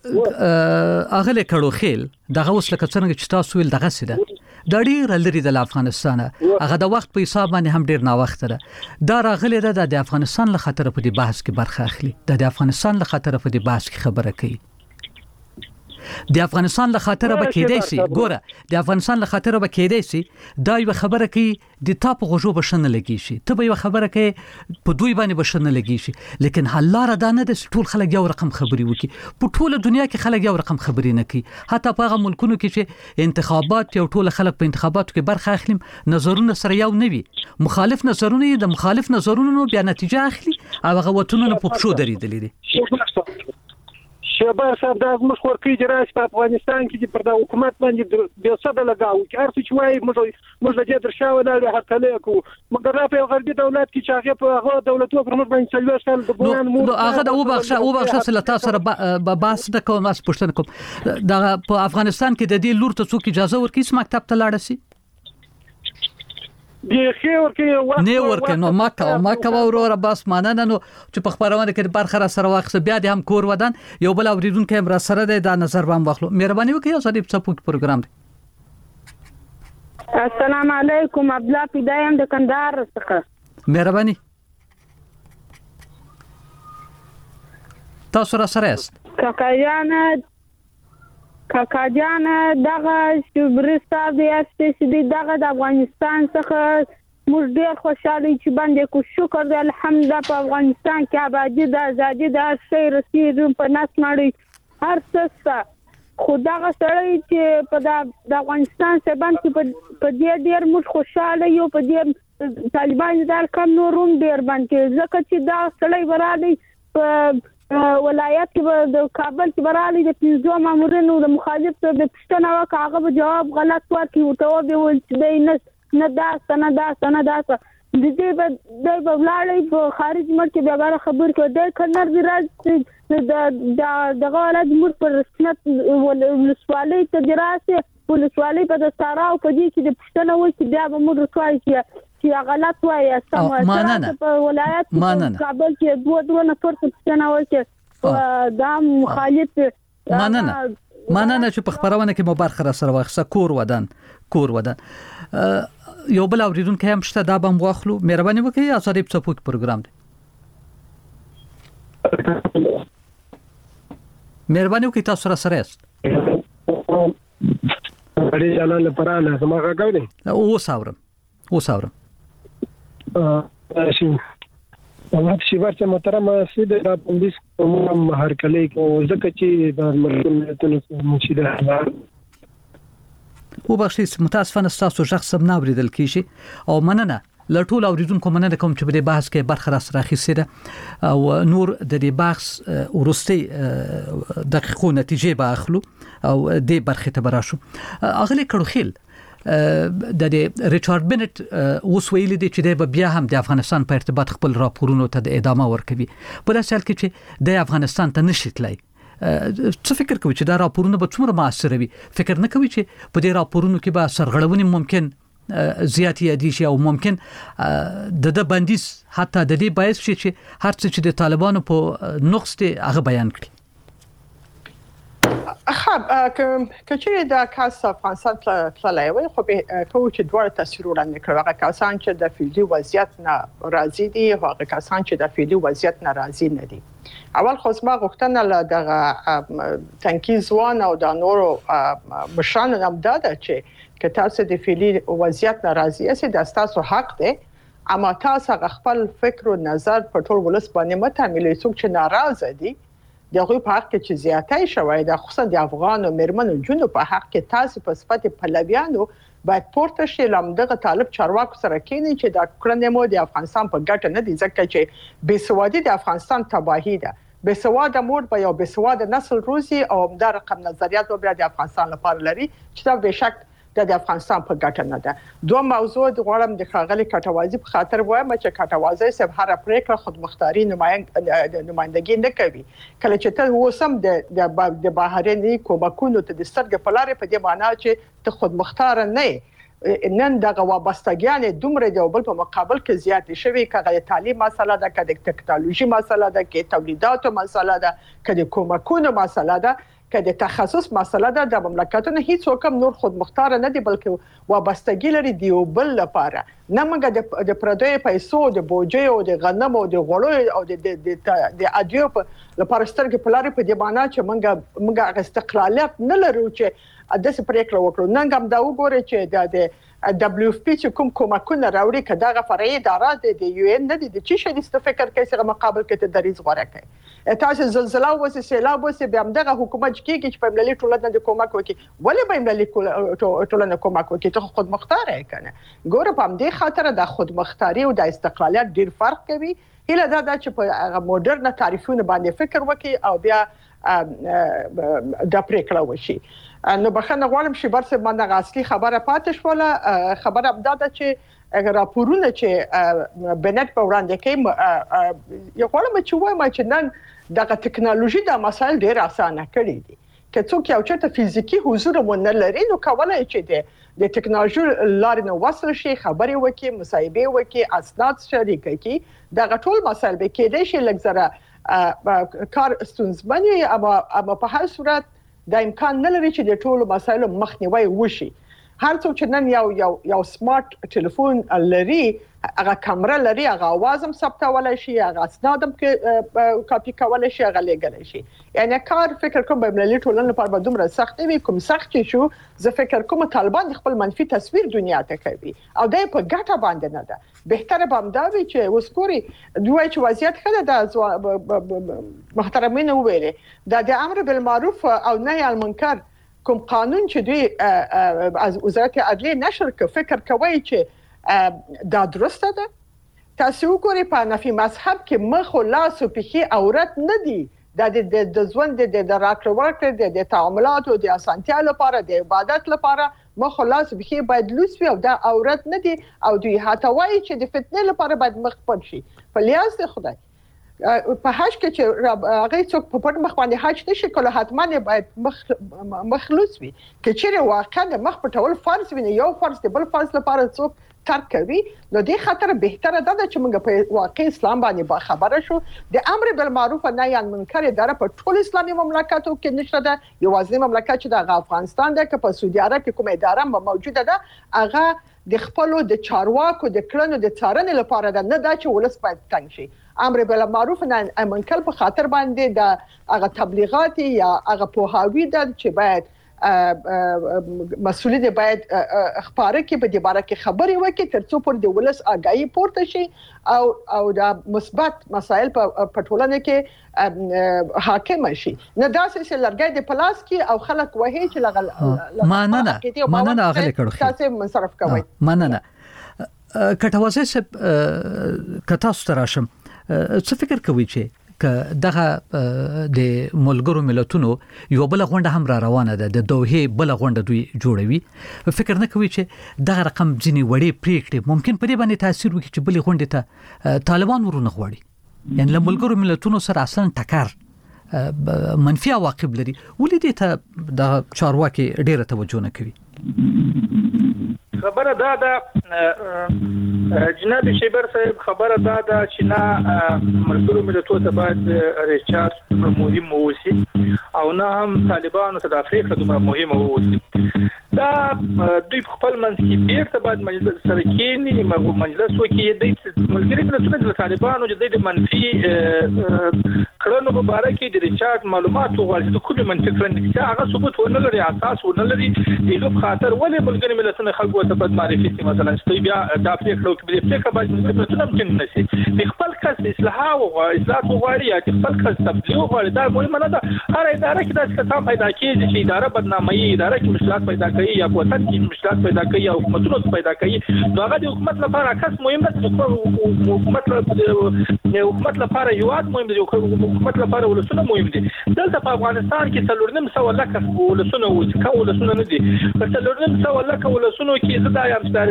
اغله کړو خیل دغه اوس لکه څنګه چې تاسو ویل دغه سیده د ډیر لري د افغانستان هغه د وخت په حساب باندې هم ډیر نا وخت ده دا راغلی ده د افغانستان له خطر په دې بحث کې برخه اخلي د افغانستان له خطر په دې بحث کې خبره کوي د افغانستان له خاطر به کېدای شي ګوره د افغانستان له خاطر به کېدای شي دا یو خبره کوي د تاپ غوجو بشنه لګی شي ته به یو خبره کوي په دوی باندې بشنه لګی شي لیکن حلاره دا نه د ټول خلک یو رقم خبري وکي په ټوله دنیا کې خلک یو رقم خبري نه کوي حتی په هغه ملکونو کې چې انتخابات یو ټول خلک په انتخاباتو کې برخه اخلي نظرونه سره یو نه وي مخالف نظرونه د مخالف نظرونو بیا نتیجه اخلي او هغه وټونه په پښو درېدلې دي شباب صاحب د موږ ورکی جراس په افغانستان کې پر د حکومت باندې د صد لګاو چې هر څه وایي موږ د دې درشاو نه هرتلې کو مګر په غربي دولت کې چې هغه په هغه دولتو پر موږ باندې سلوي سال د بوان مو هغه د او بخښه سلطه سره بحث د کوم اس پښتنه کوم د په افغانستان کې د دې لور ته څوک اجازه ورکړي چې مکتب ته لاړ شي نه ورکه نو ما ورور بس ماننه نو چې په خبرونه کې برخه را سره واخصه بیا د هم کور ودان یو بل اوریدونکو هم را سره د نظر بام واخلو مهرباني وکړئ ازادي سپورت پروګرام دی السلام علیکم عبد الله پیدایم د کندهار څخه مهرباني تاسو را سره است کاکاجان دغه شبرستا د استشدي دغه د افغانستان څخه موږ ډیر خوشاله چې باندې کو شکر دی الحمدلله په افغانستان کې آبادی د ازادي د شي رسیدون په ناس مړی هر څه خدای سره چې په د افغانستان سبان کې په دې ډیر موږ خوشاله یو په دې طالبان د کم نوروم ډیر باندې ځکه چې دا سړی ورالي په ولایت کې د کابل کې برالي د پنځو مامورینو د مخالف د پښتنه واقعه به جواب غلط ورکړي او ته به ول چې نه دا د دې په ولاړې په خارج ملک کې بیا خبر کې د کنر دی راځي د غوړه د مر پر رسمیت ولسوالۍ ته دراسه ولسوالۍ په د سارا او په دې کې د پښتنه وایي چې بیا به مر رسوالۍ چې غلط وایي سم په ولایت کابل کې دوه نفر پښتنه وایي چې دا مخالف ماننه چې په خبرونه کې مبارخه را سره واخصه کور ودان یو بل اوریدونکو هم شته دا بم واخلو مهرباني وکړئ ازادي سپورت پروګرام دی مهرباني وکړئ تاسو را سره یاست. اړې جلال لپاره نه سماغه کوي وساورم شي وخت شي ورته محترم سید د پولیس کوم هرکلې کو ځکه چې د ملتونو مشیده وبخښئ متاسفانه تاسو شخص سم نه اوریدل کیږي او مننه لټول اوریدونکو مننه کوم چې په دې بحث کې برخه را اخیسته او نور د دې بحث ورستي دقیقو نتیجې به اخلو او دې برخه ته براشو. اغلی کړوخیل د ریچارډ بنت اوس ویلي دی چې د بیا هم د افغانستان په ارتباط خپل راپورونو ته د ادامه ورکوي په داسې حال کې چې د افغانستان ته نشي تلای. څه فکر کوي چې دا راپورونه به څومره موثر وي؟ فکر نه کوي چې په دې راپورونو کې به سرغړونې ممکن زیات یادي شي او ممکن د بندیز حتی د دې باعث شي چې هر څه چې د طالبانو په نقص ته هغه بیان کړي؟ کچېره دا کاس افغانستان تللی وي خو به کوم چې دوه تاثیر وړاندې کړو. هغه کسان چې د فعلي وضعیت نه راضي دي او هغه کسان چې د فعلي وضعیت نه راضي نه دي. اول خو ما غوښتنه له دغه تنکي ځوان او د نورو مشرانو هم دا ده چې تاسو د فعلي وضعیت نه راضي یاست د تاسو حق دی، اما تاسو خپل فکر او نظر په ټول ولس باندې متعاملوي. څوک چې ناراضه دي دغه په حق کې چې زیاتای شوی د خصوصا د افغان او مرمنو جنو په حق کې تاسو په صفت پلویانو باید پورته شي لمدغه طالب چارواکو سره کېنی چې د کړنې مو د افغانستان په ګټه نه دي، ځکه چې بې سوادي د افغانستان تباہي ده. بې سواده مور به یو بې سواده نسل روزي او دا رقم نظریات به د افغانستان لپاره لري چې دا به شک د افغانستان په ګټه نه ده. دوه موضوع د غوړم د خاغلی کټوازی په خاطر وایم چې کټوازی سب هر پریکړه خودمختاري نمائندګي نه کوي. کله چې ته وسم د بهرني کومکونو ته د سترګې په لارې په دې معنی چې ته خودمختار نه نن دغه وابستګیان دومره د بل په مقابل کې زیات شوي، کله تعلیم مسله ده، کله ټکنالوژي مسله ده، کله تولیداتو مسله ده، کله کومکونو مسله ده، کله تخصص مسله ده. د مملکتونو هیڅ حکم نور خودمختار نه دي بلکې وابستګی لري دی بل لپاره. نه موږ د پردوی پیسو د بوجي او د غنم او د غوړو او د ادیو لپاره سترګې په لارې په دی باندې چې موږ استقلالیت نه لرو چې د څه پریکړه وکړو. نن هم دا وګورئ چې د دبليو اف پی چې کومکونه راوړي کداغه فرعي اداره د یو ان نه دي چې شې د فکر کې سره مقابل کې ته دریز غوړه کوي. تاسو زلزلہ وسه سیلاب وسه به همدغه حکومت کېږي چې په ملي ټولنه د کومک وکړي، ولې به ملي ټولنه کومک وکړي؟ ته خود مختار یې کنه. ګوره په دې خاطر د خود مختاري او د استقلالیت ډیر فرق کوي. هله دا چې په مدرن تعریفونه باندې فکر وکړي او بیا د پریکړه وشي. نو بخنه غواړم چې برسه باندې اصلي خبره پاتې شوله. خبره ابدا چې راپورونه چې بنت په وړاندې کوي یو غواړم چې وایم چې نن دغه ټکنالوژي د مسایل ډیر اسانه کړی دي. که څوک یو چېرته فزیکی حضور مونږ لري نو کولای چې د ټکنالوژي لارې نو وصل شي، خبرې وکړي، مصاحبه وکړي، اسناد شریک کړي. دغه ټول مسایل به کېدای شي لږ کار ستونزمن وي، اما په هر صورت د امکان نه لري چې د ټولو مسایلو مخنیوي وشي. هر څوک چې نن یو سمارټ ټلیفون لري، هغه کیمرا لري، هغه आवाज هم ثبتولای شي، هغه اسناد هم کاپی کولای شي، هغه لګولای شي. یعنی کار فکر کوم به ملي ټولنې لپاره به دومره سخت وي. کوم سخت شو زه فکر کوم طالبان خپل منفي تصویر دنیا ته کوي او دای په ګټه باندې نه ده. بهتره به دا وي چې وسکوري دوی چې وضعیت خله د محترمین وویل دا د امر بالمعروف او نهي عن المنکر کوم قانون چې دوی از وزارت عدلیه نشر ک فکر کوي چې دا درسته ده. تاسو وګورئ په نفي مذهب کې مخ او لاس او پښې عورت نه دي. د ژوند د راکړه ورکړه د تعاملات او د اسانتیا لپاره د عبادت لپاره مخ او لاس پښې باید لوس وي او دا عورت نه دي او دوی هاته وایي چې د فتنې لپاره باید مخ پټ شي. په لیاز د خدای په حج کې چې هغه څوک په پټ مخ باندې حج نشي کولای، حتما باید مخلوص وي. که چیرې واقعا مخ پټول فرض وي، یو فرض دی بل فرض لپاره څوک ترک کوي، نو دې خاطر بهتره ده چې موږ په واقع اسلام باندې با خبره شو. د امر بالمعروف او نهي عن المنکر اداره په ټول اسلامي مملکتو کې نشته ده. یوازې مملکت چې د افغانستان ده که په سعودي عرب کې کومه اداره موجوده ده، هغه د خپلو د چارواکو د کړنو د څارنې لپاره ده، نه دا چې ولس باید تنګ شي. امر بالمعروف نهی منکر په خاطر باندې د هغه تبلیغات یا هغه پوهاوی د چې باید مسؤلیت باید خبره کې په دې باره کې خبرې وکړي ترڅو پر د ولس آگاهی پورته شي او د مثبت مسایل په ټولنه کې حاکم شي نه داسې چې لرګي د پلاس کې او خلک وهي چې لغه مننه اغلی کړو تاسو منصرف کوئ مننه کټوازه سب کتا ستراشم څه فکر کوي چې دغه د ملګرو ملتونو یو بل غونډه هم را روانه ده د دوحه بل غونډه دوی جوړوي فکر نه کوي چې دغه رقم ځینی وړي پریکړې ممکن په دې باندې تاثیر وکړي چې بل غونډه ته طالبان ورونه غوړي یعنی له ملګرو ملتونو سره اصلا ټکر منفي عواقب لري ولې دې ته د چارواکي ډیره توجه نه کوي خبره دا جناب شیبر صاحب خبره دا چې نه ملګرو ملتونو ته باید ریچارډ مهم ووسی او نه هم طالبانو ته د افریقا دومره مهم ووسی دا دوی خپل منځ کې بیرته باید مجلس سره کېني مجلس وکړي د ملګرو ملتونو د طالبانو د منفي کړنو په اړه کې د ریچارډ معلومات وغواړي د کوم منفي کړنې چې هغه ثبوت ونه لري اساس ونه لري دغه خاطر ولې ملګرو ملتونو خلکو ته بد معرفي مثلا چې بیا د افریقا کې د افریقا باندې ملتونه ممکن نشي خپل کس اصلاح او اصلاح وغواړي یا خپل کس تبلیغ وغواړي دا مهمه نه ده هر اداره کې د څه پیدا کیږي چې اداره بدنامي اداره کې مشکلات پیدا کوي یا وطن کې مشکلات پیدا کوي یا حکومتونو پیدا کوي داغه د حکومت لپاره کس مهم ده حکومت لپاره یواد مهم دي حکومت لپاره ولسونه مهم دي دلته په افغانستان کې څلورنیم سو لکه ولسونه او ولسونه نه دي په څلورنیم سو لکه ولسونه کې زدا یم ستاره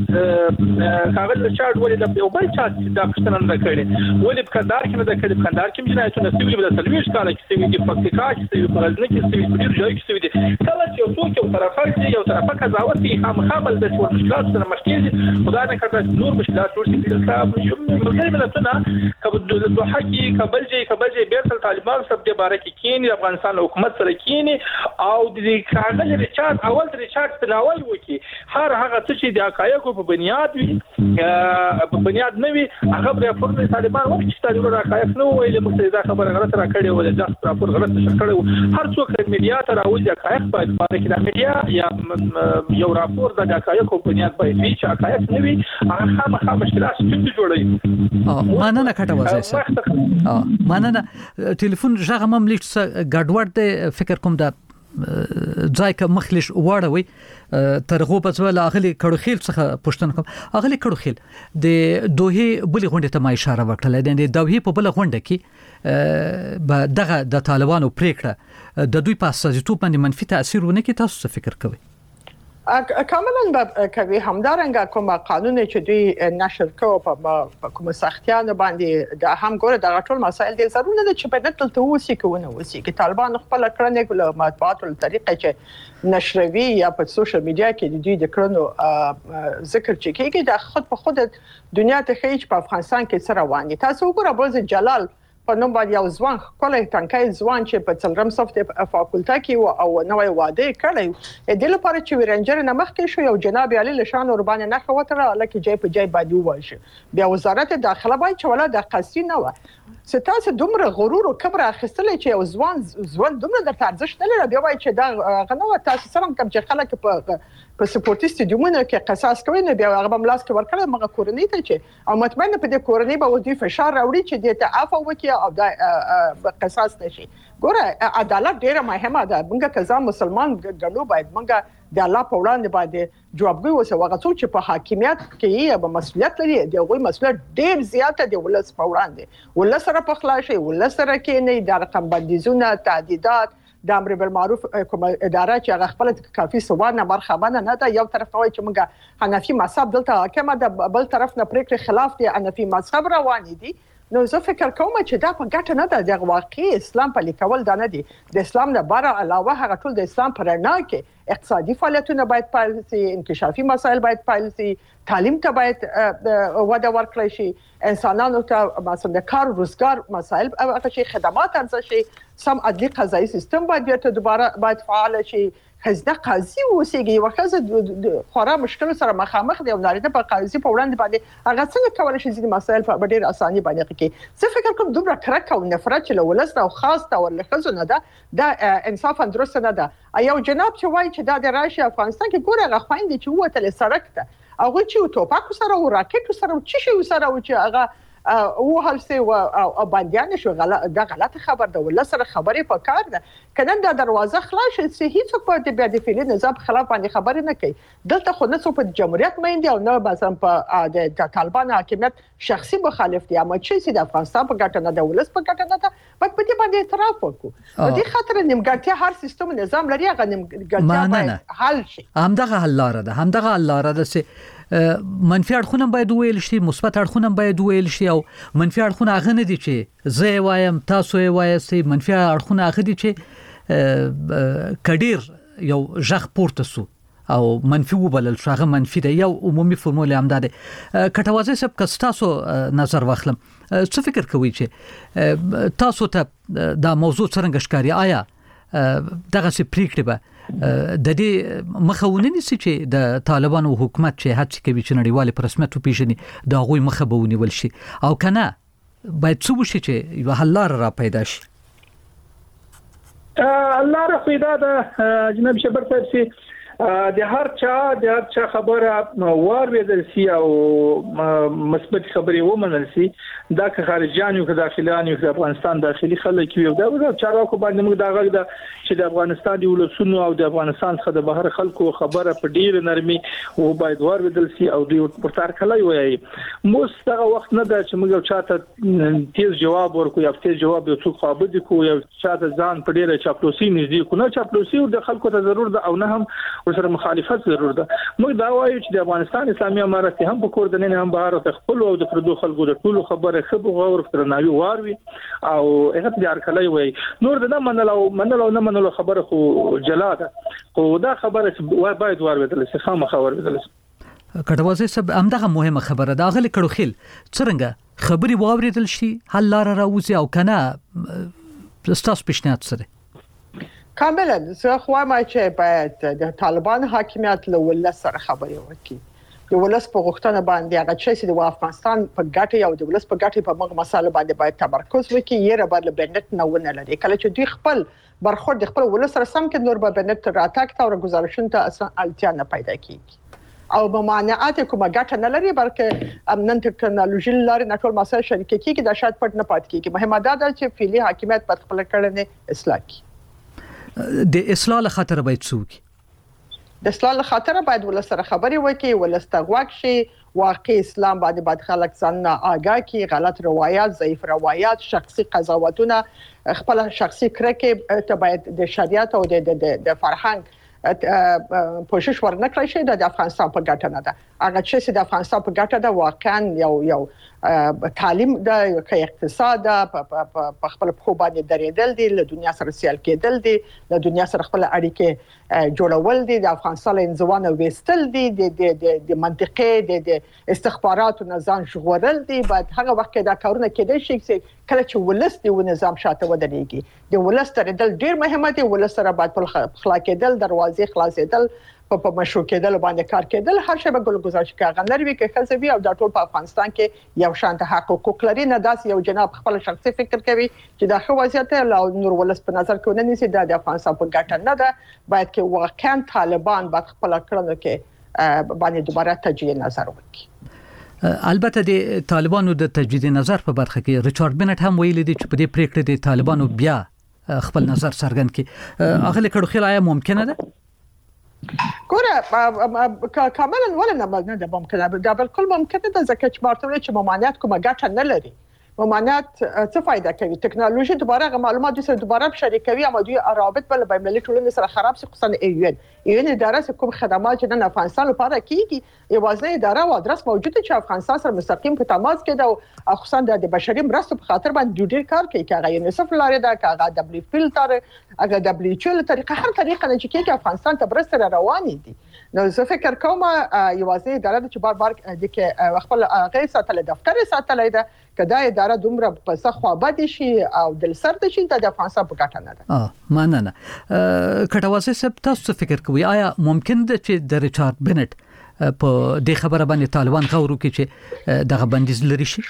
کاغذ ریچارډ ولې د یو بل چا د پښتنه نه کړي ولې په کندهار کې نه د کړي په کندهار کې جنایتونه سوي د سلويش کال کې سوي د پکتیکا کې سوي په غزنی کې سوي په ډیر ځای کې سوي دي کله چې یو څوک یو طرفه یو طرفه قضاوت کوي خامخامل د مشکلات سره مخ کېږي خدای نه کړه نور مشکلات ورسي د ملګري ملتونه کبه د دوحه کې کابل بیرته طالبان سب د باره کې کېنی افغانستان حکومت سره کېنی او د کاغذ ریچارډ اول ریچارډ تناول وکي هر هغه څه د حقایقو په بنیاد وي په بنیاد نه وي هغه راپور د طالبان وخت چې طالبان حقایق نو ویل مستعده خبره غلط را کړې و د راپور غلط کړو هر څوک د میډیا ته راوځي حقایق باید پاره کې د میډیا یا یو راپور د حقایقو په بنیاد باید وي چې حقایق نه وي هغه خامخا مشکلات جوړوي مننه کټوازه مننه ټلیفون ژغه مملیک ګډوډ د فکر کوم د ځای که مخلش واړوي ترغو په ځول اغلی کړو خیل څخه پښتنه کوم اغلی کړو خیل د دوه بل غونډه ته ما اشاره وکړه د دوه په بل غونډه کې به دغه د طالبانو پریکړه د دوی په اساسیتوب باندې منفي تاثیر ونه کوي تاسو څه فکر کوئ کاملا کوي همدارنګه کوم قانون چې دوی نشر کوي په کوم سختیانه باندې د هم ګوره د ټول مسایل د ضروري نه چې په نت ته وسی کوونه وسی کې طالبان خپل کړنې کول مطبوعاتو طریقې چې نشروي یا په سوشل میډیا کې د دوی د کړنو ذکر چې کېږي د خود په خود دنیا ته خېچ په افغانستان کې سره واني تاسو وګوره بوز جلال په نوم باندې یو ځوان کولای تنکای ځوان چې په څلرم صف د فاکولټه کې او نوې واده کړی د لپاره چې ورنجر نه مخ کې شو یو جناب علي لشان قربان نه خوتره لکه جای په جای باندې وایي بیا وزارت داخله باید چې ولا د قصې نه و ستاسو دومره غرور او کبر اخیستل چې یو ځوان دومره د ارزښت نه لري بیا وایي چې دا غنوه تاسو سره کوم چې خلک په سپورتي سټیډیومونو کې قصاص کوي نه بیا هغه بملاس کې ورکړل مګه کورنۍ ته چې او مطمئن په دې کورنۍ به ودی فشار راوړي چې د تعافو وکي او د قصاص نشي ګوره عدالت ډیره مهمه ده موږ که ځان مسلمان ګڼو باید موږ د الله په وړاندې باندې جوابګوي اوسه هغه څوک چې په حاکمیت کې یې به مسؤلیت لري د هغوی مسؤلیت ډیر زیاته دی ولس په وړاندې ولس سره په خلاصي ولس سره کې نه د رقم بندیزونه تعدیدات د امر بالمعروف کوم اداره چې هغه خپل کافي سوانه مرخبانه نه ده یو طرف وایي چې موږ حنفي مذهب دلته حاکم ده بل طرف نه پریکړه خلاف دی حنفي مذهب روان دي نو زه فکر کوم چې دا په ګټه نه ده د واقعي اسلام په لیکول دا نه دي د اسلام نه بار علاوه هغه ټول د اسلام پر نه کې اقتصادي فعالیتونه باید فعال شي، انکشافي مسایل باید فعال شي، تعلیم ته باید وده ورکړی شي، انسانانو ته مثلا کار او روزګار مسایل هغه شي، خدمات ارزښت شي، سم عدلي قضایي سیستم باید دوباره باید فعال شي، خزنه قاضي اوسېږي، وخزه خورا مشکل سره مخامخ دی او نارینه په قاضي په وړاندې باندې هغه څنګه کولای شي ځینې مسایل په ډېر اساني باندې حل کړي. زه فکر کوم دومره کرکه او نفرت چې له ولس او خاص تور له خزو نه ده انصافا درست نه ده. یو جناب چې وایي چې دا د راشي افغانستان کې ګوره هغه خويندې چې وته سړک ته هغه چې توپک سره او راکټ سره او چی شي سره او چې هغه او هلسه او باندې شو دا غلطه خبر ده، ول سره خبرې په کار ده. کنه دا دروازه خلاص شي هیڅ په دې بیا د فعلی نظام خلاف باندې خبرې نه کوي. دلته خو نه څو په جمهوریت مېندي او نه مثلا په د طالبان حاکمیت شخصي مخالف دي، اما چې د افغانستان په ګټه نه ده، ولس په ګټه نه ده، باید په دې باندې اعتراف وکړو. د دې خاطر نیمګړتیا هر سیستم نظام لري، هغه نیمګړتیا باید حل شي. همدغه حل لاره ده، همدغه حل لاره ده چې منفي اړخونه باید ویل شي، مثبت اړخونه باید ویل شي، او منفي اړخونه هغه نه دي چې زه وایم تاسو یې وایي، منفي اړخونه هغه دي چې کډیر یو ژغ پورته سو او منفي وبلل شو، هغه منفي ده. یو عمومي فرمول هم ده. کټوازی صاحب که تاسو نظر واخلم، څه فکر کوئ چې تاسو ته دا موضوع څنګه ښکاري؟ آیا دغه څه پریکړه به د دې مخاوننی سي چې د طالبانو حکومت چې هڅه کوي چې نړیوال په رسمیت وپیژني دا غوي مخه به ونیول شي، او کنه باید څه وشي چې یو حل لار را پیدا شي؟ الله را پیدا ده جناب شبر صاحب سي د هر چا خبره واردل سي او مثبت خبرې ومنل سي، دا که خارجيان او داخليان او افغانستان داخلي خلک یو دا چارواکو باندې موږ دا غږ ده چې د افغانستان دی ولسونو او د افغانستان څخه د بهر خلکو خبره په ډیر نرمي او باید واردل سي او دوی ورته کله وایي. موږ دغه وخت نه ده چې موږ چاته تیز جواب ورکو یا تیز جواب یو څوک خابد کو یا چاته ځان په ډیره چاپلوسي نږدې کو، نه چاپلوسي او د خلکو ته ضرور ده او نه هم ورسره مخالفت ضرور ده. موږ دا وایو چې د افغانستان اسلامي امارت هم په کور د نن هم بهر او خپل او د پردو خلکو د ټولو خبره خبو غور ترناوي واروي او هغه د ارکلای وای نور د منلو نه منلو خبره خو جلا ده، خو دا خبره باید واردل شي، خامخا واردل شي. کټوازی صاحب همدغه مهمه خبره ده، غل کړو خیل څنګه خبري واردل شي، حل لار راوځي او کنه ستاسو پیشنهاد سره کاملا زه خو ما چې باید د طالبان حاکمیت له ولس سره خبرې وکړي، د ولس په غوښتنه باندې هغه چې د افغانستان په ګټه او د ولس په ګټه په موږ مسایل باندې باید تمرکز وکړي. یره بل بنت نه ونه لري کله چې دوی خپل برخورد خپل ولس سره سم کې نور به بنت راتاک تا او گزارشون ته اصلا التیا نه پیدا کیږي او ممانعات کومه ګټه نه لري، بلکې نن ټکنالوژي لري نه ټول مسایل شریک کیږي، د شاید پټ نه پات کیږي. مهمه ده چې فعلی حاکمیت په خپل کړنې اصلاح کړي. د اصلاح له خاطر باید څوک د اصلاح له خاطر باید ولس سره خبرې وکړي، ولس ته غوږ شي، واقعي اسلام باید خلک ځان آگاه کړي، غلط روایت، ضعیف روایت، شخصي قضاوتونه، خپل شخصي کرکه ته باید د شریعت او د فرهنګ کوشش ورنکړی شي. د افغانستان په ګټه نه ده، هغه چې د افغانستان په ګټه ده واقعا یو تعلیم د اقتصاد په خپل خو باندې درېدل دي، له دنیا سره سیال کېدل دي، له دنیا سره خپل اړیکې جوړول دي، د افغانستان انزوان وستل دي، د منطقې د استخباراتو نظام ژغورل دي. باید هغه وخت دا کارونه کېدای شي چې کله چې ولس دی و نظام شاته ودرېږي، د ولس درېدل ډیر مهمه دي. ولس سره باید په خلا کېدل، دروازې خلاصېدل، په مشروع کېدل باندې کار کېدل، هر شی به ګل گزارش کاغه نروي کې خزوي او د ټول په افغانستان کې یو شان ته حقوق لري. نه داس یو جناب خپل شخصي فکر کوي چې دا خو وضعیت له نور ولس په نظر کې ونه نیسي، د افغانستان په ګټه نه ده. باید کې واقعا طالبان باید خپل کړنو کې باندې دوباره تجدید نظر وکړي. البته د طالبانو د تجدید نظر په برخه کې ریچارډ بنټ هم ویلي دی چې په دې پریکړه د طالبانو بیا خپل نظر څرګند کړي. هغه لیکلو خل آیا ممکنه ده؟ ګوره کاملا ولا نه ده ممکنه، دا بالکل ممکنه ده، ځکه چې مارته چې ممانعت کومه ګټه نه لري. ممانعت څه فائدہ کوي ټکنالوژي دوباره معلومات سره دوباره شریکوي اما دوی روابط بل بین ټولنې سره خراب شي خصوصا ایون اداره کوم خدمات چې د افغانستان لپاره کیږي یوازې اداره او ادرس موجوده چې افغانستان سره مستقیم په تماس کې ده او خصوصا د بشري مرستو په خاطر باندې ډېر کار کوي کاغه یونیسف لاره ده کاغه دبليو فلټر هغه دبليو چل طریقه هر طریقه نه چې کې افغانستان ته برسره روان دي نو زه فکر کوم یوازې اداره چې بار د کې خپل غیر ساتل دفتر ساتل ده کدا اداره دومره په څخه بد شي او دل سر د شي د افغانستان په ګټه نه ده مننه کټواسه سب تاسو فکر کوي آیا ممکن ده چې د ریچارډ بنټ په دې خبره باندې طالبان غوړو کې چې دغه بندیز لري شي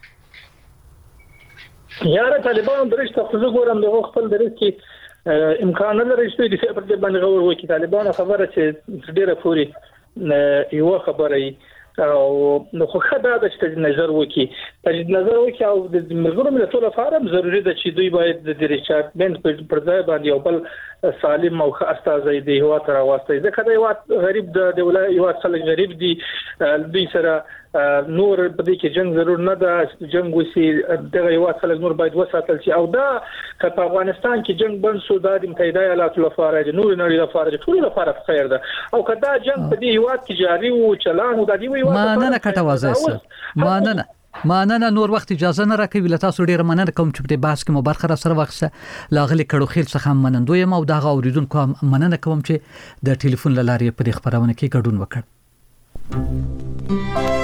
یاره طالبان درشته خو زه ګورم د خپل درس کې امکان نه لري چې د پر دې باندې غوړ وکړي طالبان خبره چې ډیره پوری یو خبره او نو خو خدای د چې نظر وکي چې نظر وکي او د ملګرو ملتونو لپاره ضروری ده چې دوی باید د ریچارډ بنټ پر ځای باندې یو بل سالم او استازي دی هوا تر واسطه ځکه دا یو غریب د ولایت یو خلک غریب دي دوی سره نور په دې کې جنگ ضرور نه ده جنگ وسی دغه یو خلک نور باید وساتل شي او دا په افغانستان کې جنگ بن سو د متحده ایالاتو لپاره د نور نړۍ لپاره ټول لپاره خیر ده او کدا جنگ په دې هوا کې جاری او چلان او د دې مننه کټوازه مننه نور وخت اجازه نه راکوي لته تاسو ډیره مننه کوم چې په بحث کې مو برخه را سره وخت لاغلي کړو خیل څخه منندوی یم او دغه اوریدونکو مننه کوم چې د ټلیفون لارې په خبرونه کې ګډون وکړ